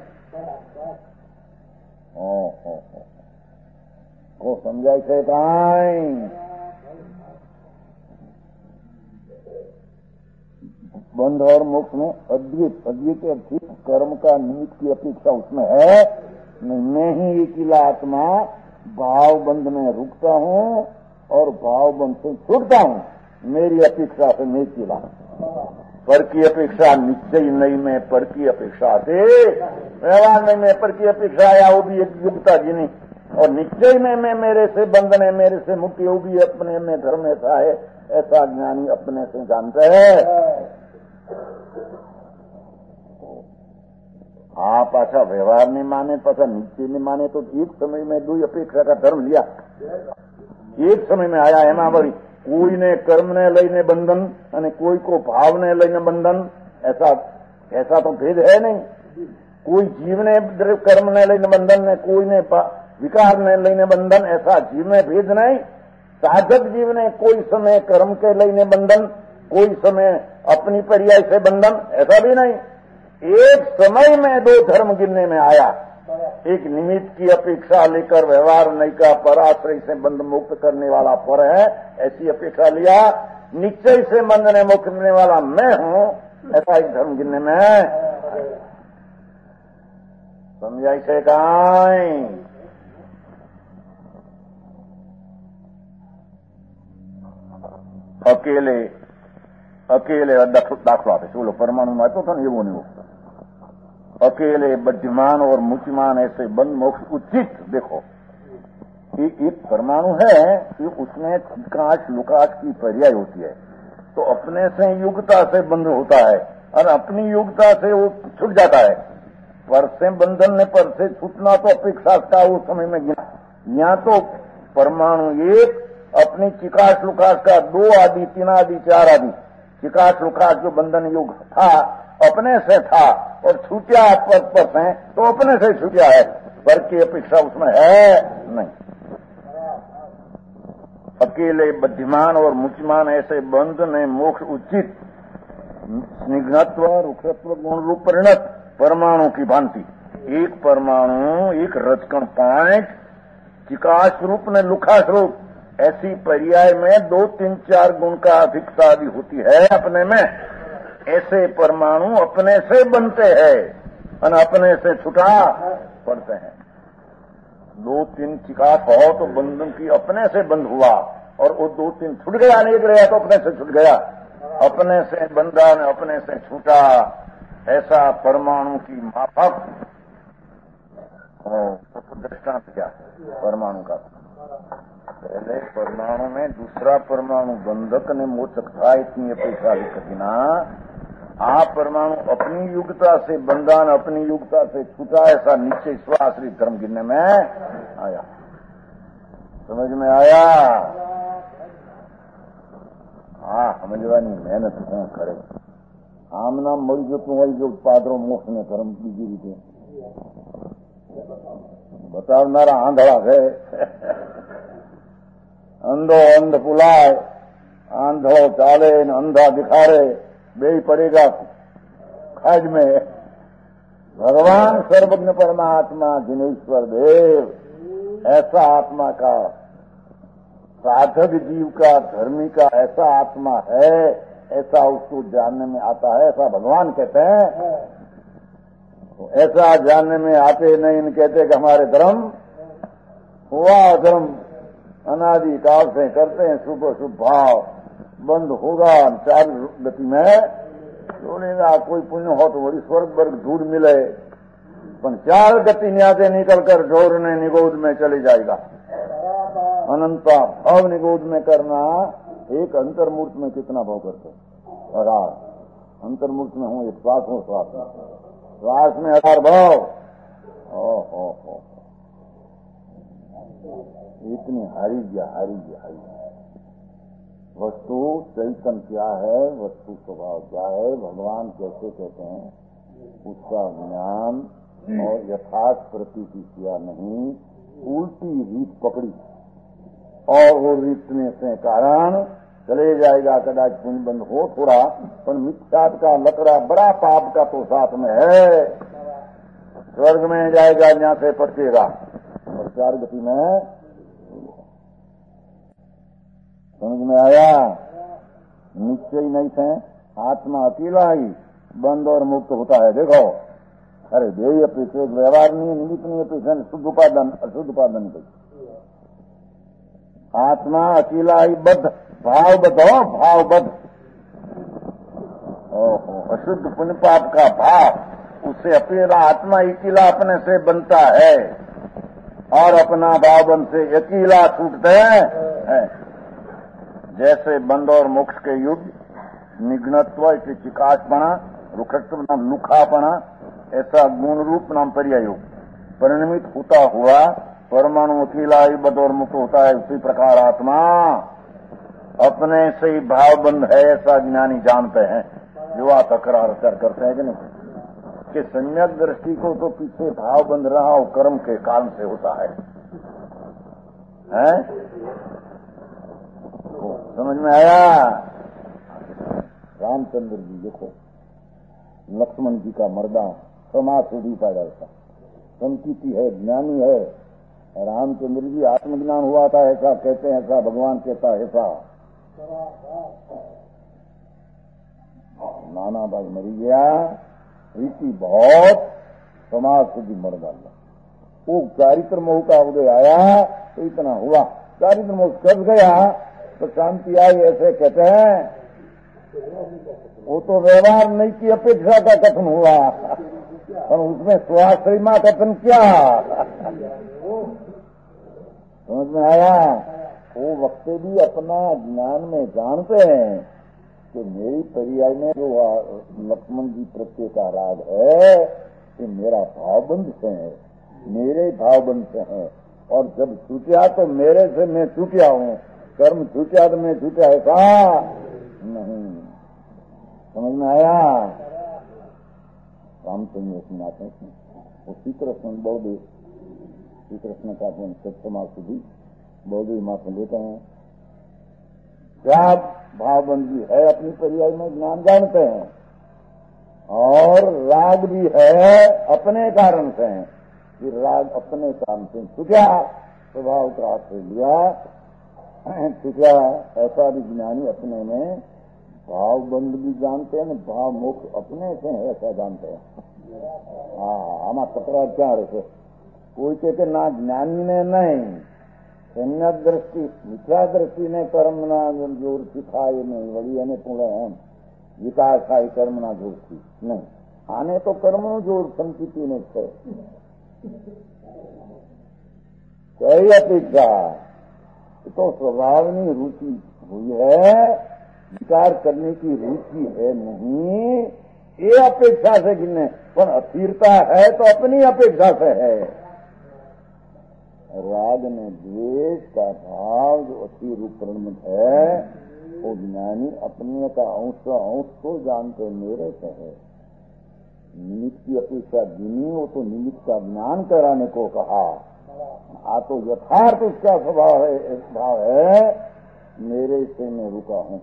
ओ हो हो को समझाय છે કાંઈ बंध और मोक्ष में अद्वैत अद्वैत ठीक कर्म का निमित्त की अपेक्षा उसमें है। मैं ही अकेला आत्मा भाव बंध में रुकता हूँ और भाव बंध से छूटता हूँ मेरी अपेक्षा से मैं अकेला पर की अपेक्षा निश्चय नहीं में पर की अपेक्षा से व्यवहार में मैं पर की अपेक्षा आया वो भी एक युक्ता जी नहीं और निश्चय में मैं मेरे से बंधन है मेरे से मुक्ति वो भी अपने में धर्म ऐसा है ऐसा ज्ञानी अपने से जानते है। हाँ पाछा व्यवहार नहीं माने पाछा निश्चय नहीं माने तो एक समय में दो अपेक्षा का धर्म लिया एक समय में आया है ना भाई कोई ने कर्म ने लईने बंधन और कोई को भाव ने लईने बंधन ऐसा ऐसा तो भेद है नहीं। कोई जीव ने कर्म ने लईने बंधन ने कोई ने विकार ने लईने बंधन ऐसा जीव में भेद नहीं। साधक जीव ने कोई समय कर्म के लईने बंधन कोई समय अपनी पर्याय से बंधन ऐसा भी नहीं। एक समय में दो धर्म गिनने में आया एक निमित्त की अपेक्षा लेकर व्यवहार नहीं का पर आश्रय से बंध मुक्त करने वाला पर है ऐसी अपेक्षा लिया। निश्चय से बंधने मुक्त करने वाला मैं हूँ ऐसा एक धर्म गिनने में है। समझाई से काई अकेले अकेले दाखलो आपे बोलो परमाणु में तो था ना वो नहीं अकेले बुद्धिमान और मुचिमान ऐसे बंद मोक्ष उचित। देखो ये एक परमाणु है कि उसमें चिकाश लुकाश की पर्याय होती है तो अपने से युगता से बंध होता है और अपनी युगता से वो छूट जाता है। पर से बंधन ने पर से छूटना तो अपेक्षा का वो समय में गिना यहाँ तो परमाणु एक अपनी चिकाश लुकाश का दो आदि तीन आदि चार आदि चिकाश लुकाश जो बंधन युग था अपने से था और छूटिया पर पर से तो अपने से छूटिया है पर की अपेक्षा उसमें है नहीं। अकेले बुद्धिमान और मुचिमान ऐसे बंध ने मोक्ष उचित स्निग्धत्व रुक्षत्व गुण रूप परिणत परमाणु की भांति एक परमाणु एक रजकण पांच चिकाश रूप ने लुखाश रूप ऐसी पर्याय में दो तीन चार गुण का अधिकता आदि होती है अपने में ऐसे परमाणु अपने से बनते हैं और अपने से छुटा पड़ते हैं। दो तीन चिकास हो तो बंधन की अपने से बंध हुआ और वो दो तीन छूट गया, नहीं गया तो अपने से छूट गया, अपने से बंधन अपने से छूटा। ऐसा परमाणु की माफक तो दृष्टांत क्या है परमाणु का? पहले परमाणु में दूसरा परमाणु बंधक ने मोचक था, इतनी अपेक्षा लिखना। आप परमाणु अपनी युगता से बंधन अपनी युगता से छूटा, ऐसा नीचे स्वाश्रित धर्म गिरने में आया। समझ में आया? हाँ, समझवानी मेहनत क्यों करे? आम नाम मरी जતું હોય जो પાદરો મોક્ષ ને ધર્મ બીજી રીતે બતાવનારા આંધળા છે। અંધો અંધ પુલાય, આંધળો ચાલે ને અંધા દિખારે, બે पड़ेगा खाज में। भगवान सर्वज्ञ परमात्मा जिनेश्वर देव ऐसा आत्मा का साधक जीव का धर्मी का ऐसा आत्मा है, ऐसा उसको जानने में आता है, ऐसा भगवान कहते हैं। तो ऐसा जानने में आते नहीं, इन कहते कि हमारे धर्म हुआ धर्म अनादि काल से करते हैं, शुभ शुभ भाव बंद होगा, चार गति में जोड़ेगा। कोई पुण्य हो तो बड़ी स्वर्ग वर्ग ढूंढ मिले, पर चार गति न्यासे निकलकर ढोरने निगोद में चले जाएगा। अनंता भाव निगोद में करना, एक अंतर्मूर्त में कितना भाव करते और आज अंतर्मूर्त में हूँ, एक श्वास हूँ, श्वास में श्वास में हजार भाव। ओ हो हो इतनी हारी गया हारी गया हारी गया। वस्तु चैतन्य क्या है, वस्तु स्वभाव क्या है, भगवान कैसे कहते हैं, उसका ज्ञान और यथार्थ प्रतीति किया नहीं, उल्टी रीत पकड़ी और वो रीतने से कारण चले जाएगा। कदाच पुण्य बंद हो थोड़ा, पर मिथ्यात का लकड़ा बड़ा पाप का तो साथ में है। स्वर्ग में जाएगा, जहां से पटकेगा और चार गति में। समझ में आया? निश्चय नहीं थे, आत्मा अकेला ही बंद और मुक्त होता है। देखो, अरे देय अपेक्षा व्यवहार नहीं, निमित्त नहीं अपेक्षा, शुद्ध उपादान अशुद्ध उपादान की आत्मा अकेला ही बद्ध, भावबद्ध हो, भावबद्ध। ओहो, अशुद्ध पुण्य पाप का भाव उससे अकेला आत्मा अकेला अपने से बनता है और अपना भावबंध से अकेला छूटते हैं। जैसे बंद और मोक्ष के युग निघ्नत्व के चिकासपना, रुखत्व नाम लुखापना, ऐसा गुण रूप नाम पर्याय युग परिणमित होता हुआ परमाणु अकेला ही बद और मुक्त होता है। उसी प्रकार आत्मा अपने से ही भावबंध है, ऐसा ज्ञानी जानते हैं। जो आप तकरार कर करते हैं कि नहीं, कि सम्यक दृष्टि को तो पीछे भावबंध रहा हो कर्म के कारण से होता है, हैं? तो समझ में आया? रामचंद्र जी देखो, लक्ष्मण जी का मर्दा समाज सुधी पैदा था, संकीति है, ज्ञानी है। रामचंद्र जी आत्मज्ञान हुआ था, ऐसा कहते हैं, ऐसा भगवान कहता है। ऐसा नाना भाई मरी गया, रीति बहुत समाज सुधी मर डाला। वो चारित्र मोह का उदय आया तो इतना हुआ, चारित्र मोह कब गया तो शांति आई, ऐसे कहते हैं। वो तो व्यवहार नहीं की अपेक्षा का कथन हुआ, और उसमें स्वाश्रिमा कथन क्या? समझ में आया? वो वक्त भी अपना ज्ञान में जानते हैं कि मेरी पर्याय में जो लक्ष्मण जी प्रत्यय का राग है कि मेरा भावबंध से है, मेरे भावबंध से है, और जब छूटा तो मेरे से मैं छूटा हूँ, कर्म छूटा तो मैं छूटा, ऐसा नहीं। समझ में आया? रामचंद्र सुनाते हैं, वो श्री कृष्ण बौद्धि, श्री कृष्ण का सत्समा सुधी बौद्धि माँ से लेते हैं। क्या भावबंदी है, अपनी पर्याय में ज्ञान जानते हैं, और राग भी है अपने कारण से है कि राग अपने काम से छुटा, स्वभाव का हाथ से लिया छुटा। ऐसा भी ज्ञानी अपने में भाव बंद भी जानते हैं, भाव मोक्ष अपने से है ऐसा जानते हैं। हाँ, आमा तकरार क्या रहे? कोई कहते ना ज्ञानी ने नहीं, सम्यक दृष्टि मिथ्या दृष्टि ने कर्म ना जोर सिखाए नहीं, वही એને પૂણે એમ વિકાસ થાય કર્મના જોરથી નહીં, આને તો કર્મનું જોર સંકિતીને છે। कई अपेक्षा तो स्वभावनी रुचि हुई है, विकार करने की रुचि है नहीं, ये अपेक्षा से गिने, पर अस्थिरता है तो अपनी अपेक्षा से है। राग में द्वेष का भाव जो अति रूप परिणत है, वो ज्ञानी अपने का अंश अंश तो जानते मेरे से है। निमित्त की अपेक्षा गिनी, वो तो निमित्त का ज्ञान कराने को कहा। आ तो यथार्थ उसका स्वभाव है, भाव है मेरे से मैं रुका हूं,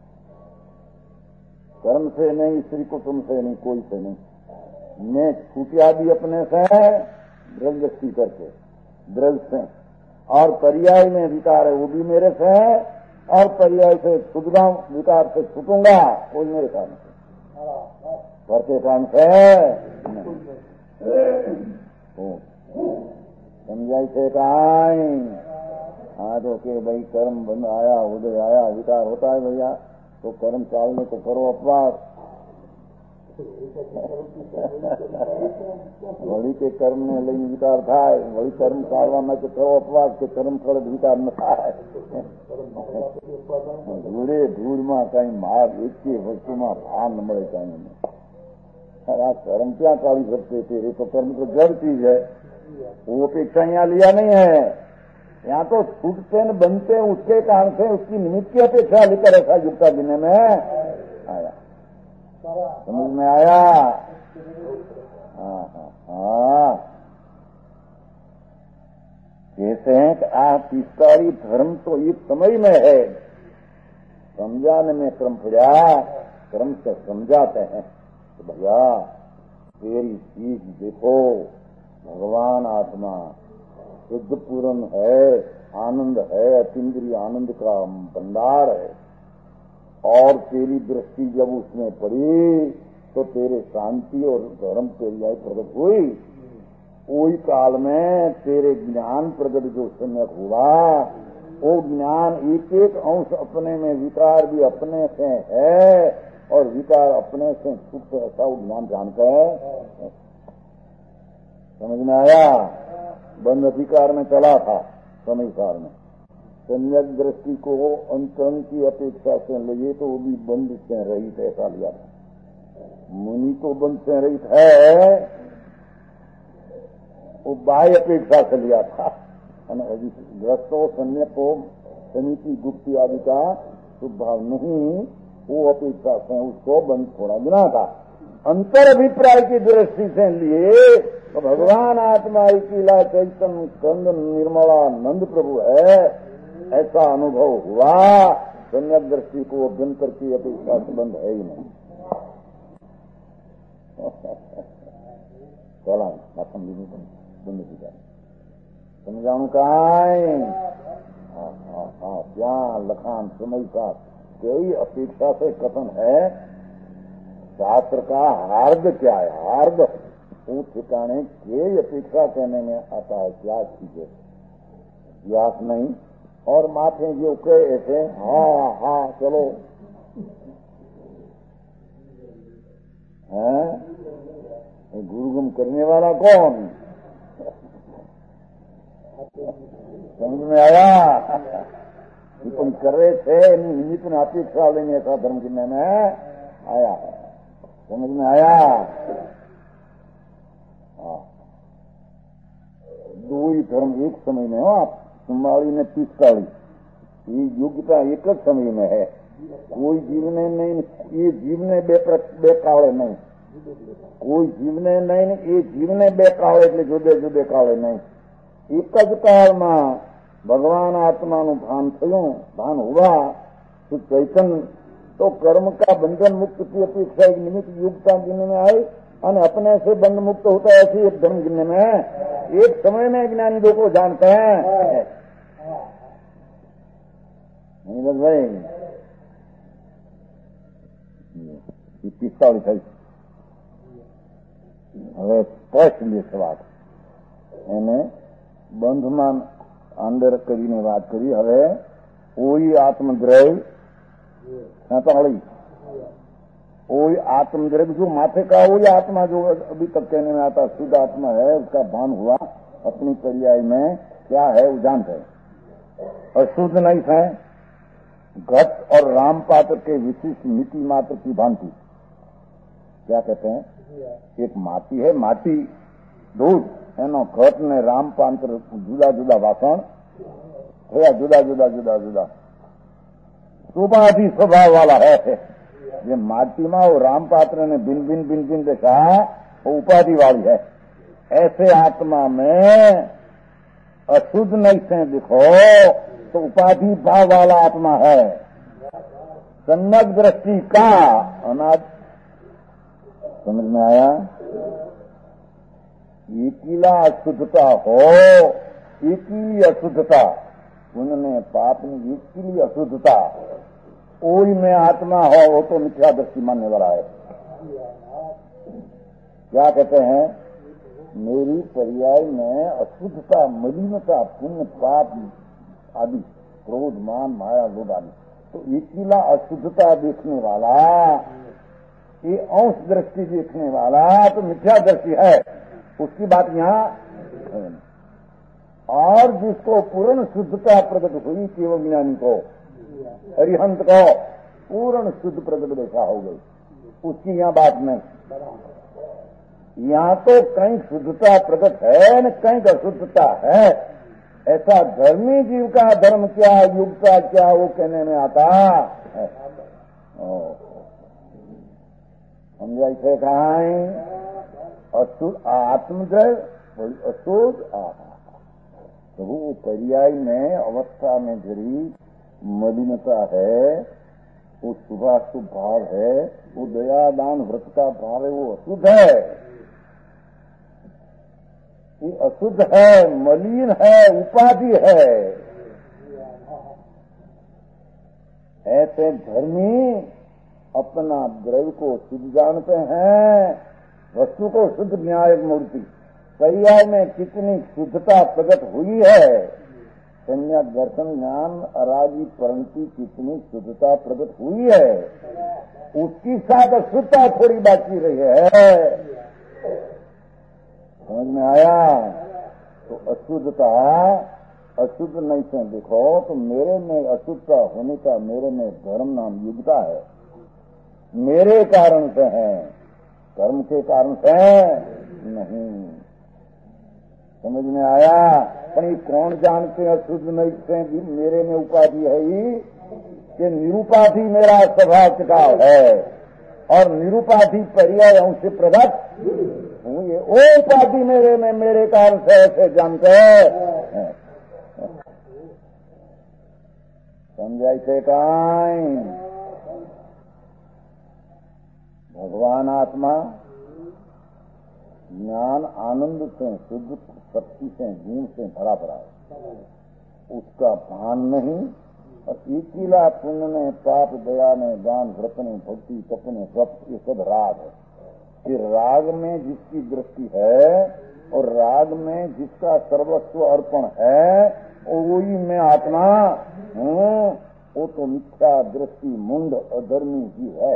कर्म से नहीं, स्त्री कुटुंब से नहीं, कोई से नहीं। मैं छूटिया भी अपने से ब्रज दृष्टि करके ब्रज से, और पर्याय में विकार है वो भी मेरे से है, और पर्याय से छूटगा विकार से छूटूंगा वो मेरे कारण से, करते काम से समझाई थे कहीं। हाँ तो के भाई कर्म बंद आया, उदय आया, विकार होता है भैया, तो कर्म चालने को करो अपवाद। वही के कर्म ने लई विकार था, वही कर्म चालवा में तो करो अपवाद के कर्म फल विकार न था। धूड़े धूड़ में कहीं मार्ग एक की वस्तु में भान न મળે कहीं। अरे कर्म क्या चाली सकते थे? तो कर्म तो जड़ चीज है, वो अपेक्षा यहाँ लिया नहीं है। यहाँ तो छूटते न बनते उसके कारण से उसकी निमित्त की अपेक्षा लेकर ऐसा युक्ता गिने में आया। समझ में आया? हाँ हाँ हाँ। कहते हैं कि आ पिस्तारी धर्म तो एक समय में है, समझाने में क्रम पड़ा, क्रम से समझाते हैं। तो भैया तेरी चीज देखो, भगवान आत्मा शुद्ध पूर्ण है, आनंद है, अतीन्द्रिय आनंद का भंडार है, और तेरी दृष्टि जब उसमें पड़ी तो तेरे शांति और धर्म तेरी आई प्रकट हुई। वही काल में तेरे ज्ञान प्रकट जो सम्यक हुआ, वो ज्ञान एक एक अंश अपने में, विकार भी अपने से है और विकार अपने से छूट, ऐसा वो ज्ञान जानता है। समझ में आया? बंद अधिकार में चला था समय काल में, सम्यक दृष्टि को अंतरंग की अपेक्षा से लिए तो वो भी बंद से रहित ऐसा लिया था। मुनि तो बंद से रहित है, वो बाह्य अपेक्षा से लिया था। ग्रस्तों सम्यक को समिति गुप्ती आदि का स्वभाव नहीं, वो अपेक्षा से उसको बंद थोड़ा गिना था। अंतर अभिप्राय की दृष्टि से लिए तो भगवान आत्मा अकेला चैतन्य स्कंद निर्मला नंद प्रभु है, ऐसा अनुभव हुआ। सम्यक दृष्टि को अभ्यंतर की अपेक्षा से बंद है ही नहीं। चला बंद की जाए समझाणु काई क्या लखान समय का कोई अपेक्षा से कथन है। शास्त्र का हार्द क्या है? हार्द उस ठिकाने के अपेक्षा कहने में आता है। क्या चीज है? व्यास नहीं और माथे जो कहे ऐसे हाँ हाँ चलो है। गुरुगुम करने वाला कौन? समझ में आया? तुम कर रहे थे निमित्त ने अपेक्षा लेंगे ऐसा धर्म गिनने में आया। समझ में आया? हाँ, दो ही धर्म एक समय में हो आप। सुमाली ने पिस्ताली, ये योग्यता एक समय में है। कोई जीवने नहीं, ये जीवने बे काले नहीं, कोई जीवने नहीं, ये जीवने बे काले એટલે જુદે જુદે કાળે નહીં। एक જ કાળમાં भगवान आत्मा નું भान થયું, भान हुआ तो चैतन्य तो कर्म का बंधन मुक्त की अपेक्षा एक निमित्त युक्ता गिनने में आई और अपने से बंध मुक्त होता है ऐसी एक धर्म गिनने में। एक समय में ज्ञानी दो को जानते हैं नहीं बस भाई। એ પિસ્તાળીસ થઈ. હવે સ્પષ્ટ લેશે વાત. એને બંધમાં અંદર કરીને વાત કરી. હવે कोई आत्मद्रव्य सैतालीस कोई आत्मद्रव्य जो माथे का वही आत्मा जो अभी तक कहने में आता शुद्ध आत्मा है, उसका भान हुआ अपनी पर्याय में क्या है वो जानते हैं. अशुद्ध नहीं है. घट और राम पात्र के विशिष्ट मिट्टी मात्र की भांति. क्या कहते हैं? एक माटी है, माटी दूध एनो घट ने राम पात्र जुदा जुदा वासण थोड़ा जुदा जुदा जुदा जुदा उपाधि स्वभाव वाला है. ये माटी में वो राम पात्र ने बिन बिन बिन बिन देखा वो उपाधि वाली है. ऐसे आत्मा में अशुद्ध नहीं से दिखो तो उपाधि भाव वाला आत्मा है. सम्यक दृष्टि का अनाज समझ में आया. एकीला अशुद्धता हो, एकीली अशुद्धता पुण्य में पाप में एकीली अशुद्धता ओई में आत्मा हो वो तो मिथ्या दृष्टि मानने वाला है. क्या कहते हैं? मेरी पर्याय में अशुद्धता मलिनता पुण्य पाप आदि क्रोध मान माया लोभ आदि तो एकीला अशुद्धता देखने वाला, ये अंश दृष्टि देखने वाला तो मिथ्या दृष्टि है. उसकी बात यहाँ है. और जिसको पूर्ण शुद्धता प्रकट हुई केवल ज्ञानी को, अरिहंत को पूर्ण शुद्ध प्रकट देखा हो गई, उसकी यहाँ बात नहीं. यहाँ तो कहीं शुद्धता प्रकट है न कहीं अशुद्धता है. ऐसा धर्मी जीव का धर्म क्या, युगता क्या, वो कहने में आता है. समझाई थे कहा अशुद्ध आत्मद्रव्य अशुद्ध आत्मा तो वो पर्याय में अवस्था में जरी मलिनता है, वो शुभाशुभ भाव है, वो दया दान व्रत का भाव है, वो अशुद्ध है. ये अशुद्ध है, मलिन है, उपाधि है. ऐसे धर्मी अपना द्रव्य को शुद्ध जानते हैं, वस्तु को शुद्ध न्यायिक मूर्ति. पर्याय में कितनी शुद्धता प्रकट हुई है. सम्यक दर्शन ज्ञान अराजी परंती कितनी शुद्धता प्रकट हुई है, उसकी साथ अशुद्धता थोड़ी बाकी रही है. समझ में आया? तो अशुद्धता अशुद्ध नहीं से देखो तो मेरे में अशुद्धता होने का मेरे में धर्म नाम युगता है. मेरे कारण से है, कर्म के कारण से नहीं. समझ में आया? पर ये कौन जानते हैं अशुद्ध नहीं से भी मेरे में उपाधि है ही कि निरुपाधि मेरा स्वभाव टिकाव है और निरुपाधि पर्याय अंश से प्रकट हुई है. वो उपाधि मेरे में मेरे कारण से ऐसे जानते हैं. समझाई थे काई भगवान आत्मा ज्ञान आनंद से शुद्ध शक्ति से गुण से भरा भरा है. उसका भान नहीं. और एकीला पुण्य ने पाप दया ने दान व्रत ने भक्ति तप ने व्रत ये सब राग है. कि राग में जिसकी दृष्टि है और राग में जिसका सर्वस्व अर्पण है वही में आत्मा हूँ, वो तो मिथ्या दृष्टि मुंड अधर्मी ही है.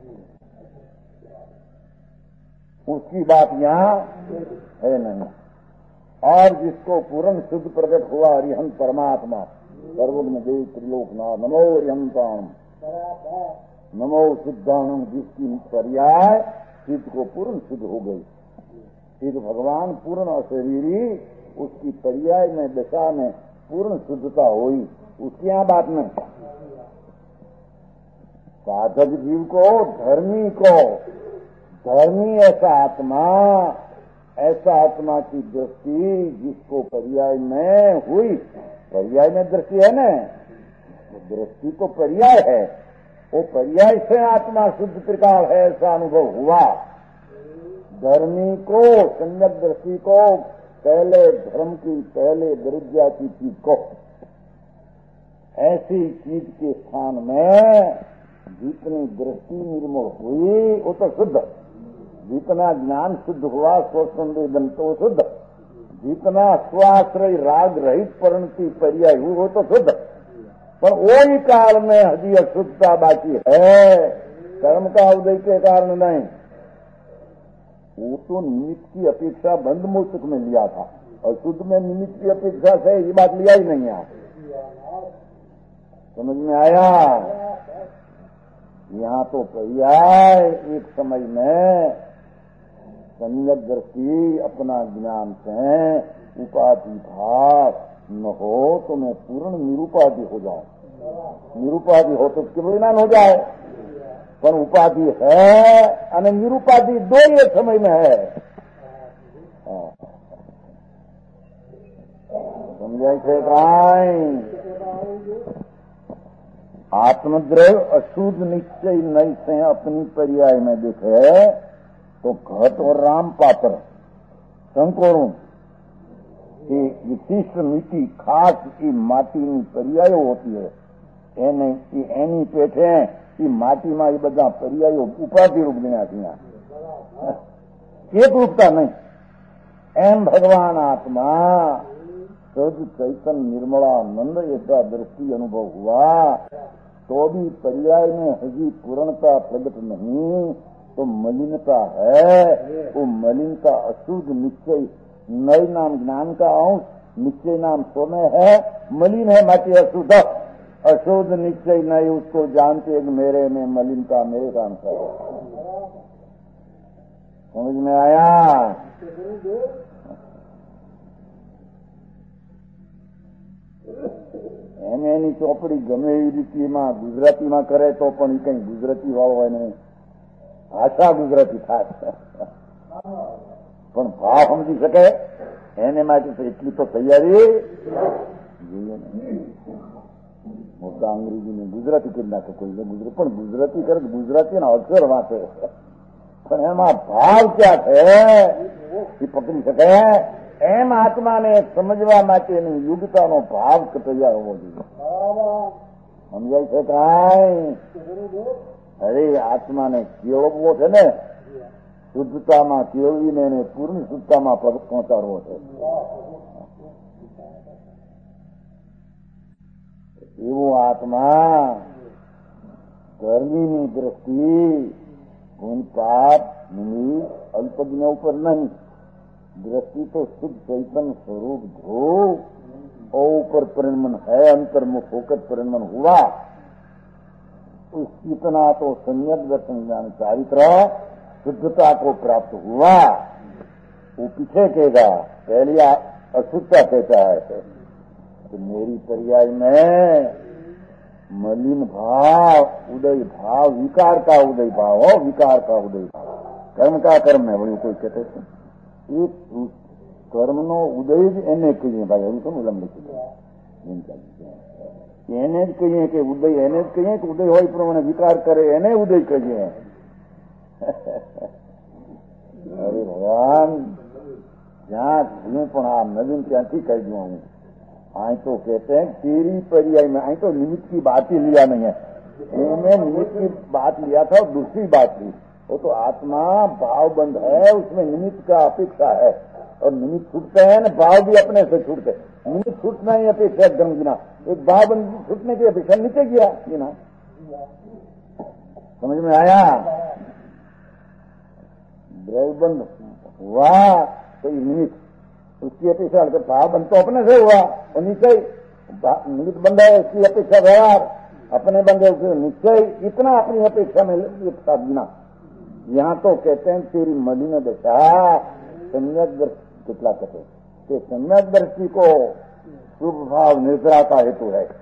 उसकी बात यहाँ है नहीं. और जिसको पूर्ण शुद्ध प्रकट हुआ अरिहंत परमात्मा सर्वज्ञ देव त्रिलोकनाथ नमो अरिहंताणम नमो शुद्धाणम, जिसकी पर्याय चित्त को पूर्ण शुद्ध हो गई. चित्त भगवान पूर्ण अशरीरी, उसकी पर्याय में दशा में पूर्ण शुद्धता हुई. उसकी यहाँ बात नहीं. साधक जीव को धर्मी को धर्मी ऐसा आत्मा, ऐसा आत्मा की दृष्टि जिसको पर्याय में हुई. पर्याय में दृष्टि है न, दृष्टि तो पर्याय है. वो पर्याय से आत्मा शुद्ध त्रिकाल है ऐसा अनुभव हुआ. धर्मी को सम्यक दृष्टि को पहले धर्म की पहले दरिद्रा की चीज को ऐसी चीज के स्थान में जितनी दृष्टि निर्मल हुई वो तो शुद्ध, जितना ज्ञान शुद्ध हुआ स्वसंवेदन तो शुद्ध, जितना स्वाश्रय राग रहित परिणति पर्याय हुई वो तो शुद्ध, पर वही काल में हजी अशुद्धता बाकी है, कर्म का उदय के कारण नहीं। वो तो निमित्त की अपेक्षा बंद मुस्तक में लिया था, और शुद्ध में निमित्त की अपेक्षा से ये बात लिया ही नहीं है। समझ में आया? यहाँ तो पर्याय एक समय में सम्यक दृष्टि अपना ज्ञान से उपाधि भाव न हो तो मैं पूर्ण निरुपाधि हो जाऊं। निरुपाधि हो तो केवल ज्ञान हो जाए, पर उपाधि है और निरुपाधि दो ही समय में है। समझाई थे काई आत्मद्रव्य अशुद्ध निश्चय नहीं से अपनी पर्याय में देखे तो घट और राम पात्र शंकरों की विशिष्ट मिट्टी खास की माटी पर्यायो होती है, एने एनी पेठे की माटी में बदा पर्यायो उपाधि रूप देना एक रूपता नहीं। एम भगवान आत्मा शुद्ध चैतन्य निर्मलानंद ऐसा दृष्टि अनुभव हुआ तो भी पर्याय में हजी पूर्णता प्रगट नहीं, तो मलिनता है। वो मलिनता अशुद्ध निश्चय नई नाम ज्ञान का अंश, निश्चय नाम सोने है, मलिन है माटी अशुद्ध। अशुद्ध निश्चय नहीं उसको जानते कि मेरे में मलिनता मेरे काम का। समझ में आया? એમ એની ચોપડી ગમે એવી રીતિમાં ગુજરાતીમાં કરે તો પણ કઈ ગુજરાતી વાળો હોય ને ભાષા ગુજરાતી થાય, પણ ભાવ સમજી શકે એને માટે તો એટલી તો તૈયારી જોઈએ ને। મોટા અંગ્રેજીને ગુજરાતી કરી નાખે કોઈ, પણ ગુજરાતી કરે ગુજરાતીના અક્ષર વાંચે, પણ એમાં ભાવ ક્યાં છે એ પકડી શકે। એમ આત્માને સમજવા માટેની યુગતાનો ભાવ તૈયાર હોવો જોઈએ। સમજાય છે કાંઈ? અરે આત્માને કેળવવો છે ને, શુદ્ધતામાં કેળવીને એને પૂર્ણ શુદ્ધતામાં પહોંચાડવો છે। એવો આત્મા ધર્મીની દ્રષ્ટિ ગુણ પાપ નિમિત્ત અલ્પજ્ઞ ઉપર નહીં, दृष्टि तो शुद्ध चैतन्य स्वरूप ध्रुव और ऊपर परिणमन है, अंतर्मुख होकर परिणमन हुआ। उस इतना तो सम्यक दर्शन ज्ञान चारित्र शुद्धता को प्राप्त हुआ। वो पीछे कहेगा, पहले अशुद्धता कहता है तो मेरी पर्याय में मलिन भाव, उदय भाव, विकार का उदय भाव हो, विकार का उदय भाव, कर्म का कर्म है। बड़ी कोई कहते हैं एक कर्मनो उदय જ એને કહીએ ભાઈ, એવું શું ઉલમ લખી એને જ કહીએ કે ઉદય, એને જ કહીએ કે ઉદય હોય પ્રમાણે વિકાર કરે એને ઉદય કહીએ। અરે ભગવાન જ્યાં હું પણ આ નવીન ત્યાંથી કહી દઉં હું અહીં तो कहते हैं तेरी पर्याय में, અહીં तो निमित्त की बात ही लिया नहीं है, मैं निमित्त की बात लिया था और दूसरी बात ली। वो तो आत्मा भाव बंद है, उसमें निमित्त का अपेक्षा है, और निमित्त छूटते हैं ना, भाव भी अपने से छूटते। निमित्त छूटना ही अपेक्षा एकदम गिना, एक भाव बंद छूटने की अपेक्षा नीचे गिरा गिना। समझ में आया? द्रव्य बंद हुआ तो निमित्त उसकी अपेक्षा, भाव बंद तो अपने से हुआ और नीचे निमित्त बंद है उसकी अपेक्षा व्यवहार अपने बंद है उसके निश्चय, इतना अपनी अपेक्षा में एक साथ गिना। यहाँ तो कहते हैं तेरी मलिन दशा सम्यक दृष्टि कितना कहते हैं कि सम्यक दृष्टि को शुभ भाव निद्रा का हेतु है।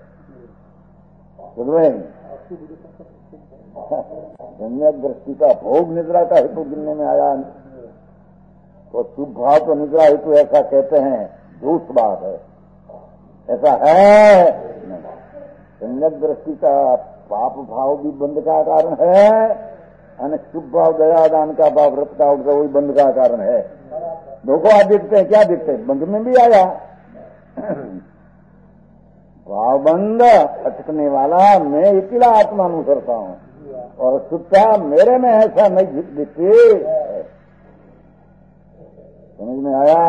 सम्यक दृष्टि का भोग निद्रा का हेतु गिनने में आया, तो शुभ भाव तो निद्रा हेतु ऐसा कहते हैं, दूसरी बात है, ऐसा है। सम्यक दृष्टि का पाप भाव भी बंद का कारण है, અને शुभ भाव दयादान का भाव व्रत का उठा वही बंद का कारण है। देखो आप देखते हैं क्या देखते हैं, बंद में भी आया भाव बंद अटकने वाला मैं अकेला आत्मा अनुसरता हूं। और अशुद्धता मेरे में ऐसा नहीं दिखती। समझ में आया?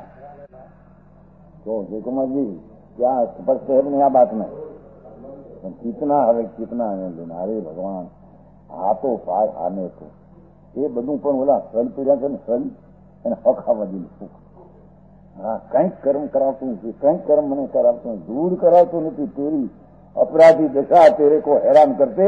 तो जय कुमार जी क्या स्पष्ट है नहीं आ बात में? कितना હવે कितना લેના અરે ભગવાન આ તો પાસ આને તો એ બધું પણ ઓલા સલ પીડ્યા છે ને સલ એને હખાવા દીધું સુખ. હા કંઈક કર્મ કરાવતું નથી, કંઈક કર્મ મને કરાવતું દૂર કરાવતું નથી. તેરી अपराधी दशा तेरे को हैरान करते।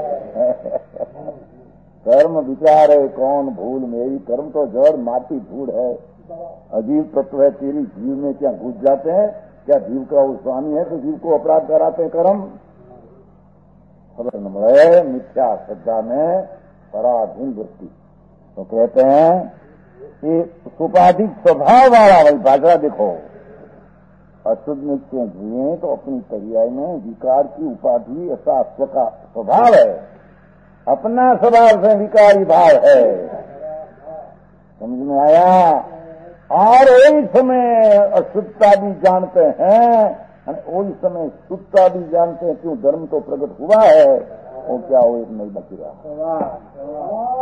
कर्म विचार है कौन भूल मेरी, कर्म तो जड़ माटी धूल है, अजीब तत्व है तेरी जीव में क्या घुस जाते हैं। क्या जीव का वो स्वामी है तो जीव को अपराध कराते हैं कर्म? खबर न है मिथ्या श्रद्धा में पराधीन वृत्ति। तो कहते हैं कि सुपाधिक स्वभाव वाला वही भाषा देखो, अशुद्ध नित्य जिए तो अपनी पर्याय में विकार की उपाधि ऐसा का स्वभाव है, अपना स्वभाव से विकारी भाव है। समझ में आया? और वही समय अशुद्धता भी जानते हैं और वही समय शुद्धता भी जानते हैं। क्यों? धर्म तो प्रकट हुआ है, वो क्या वो एक नहीं बच रहा।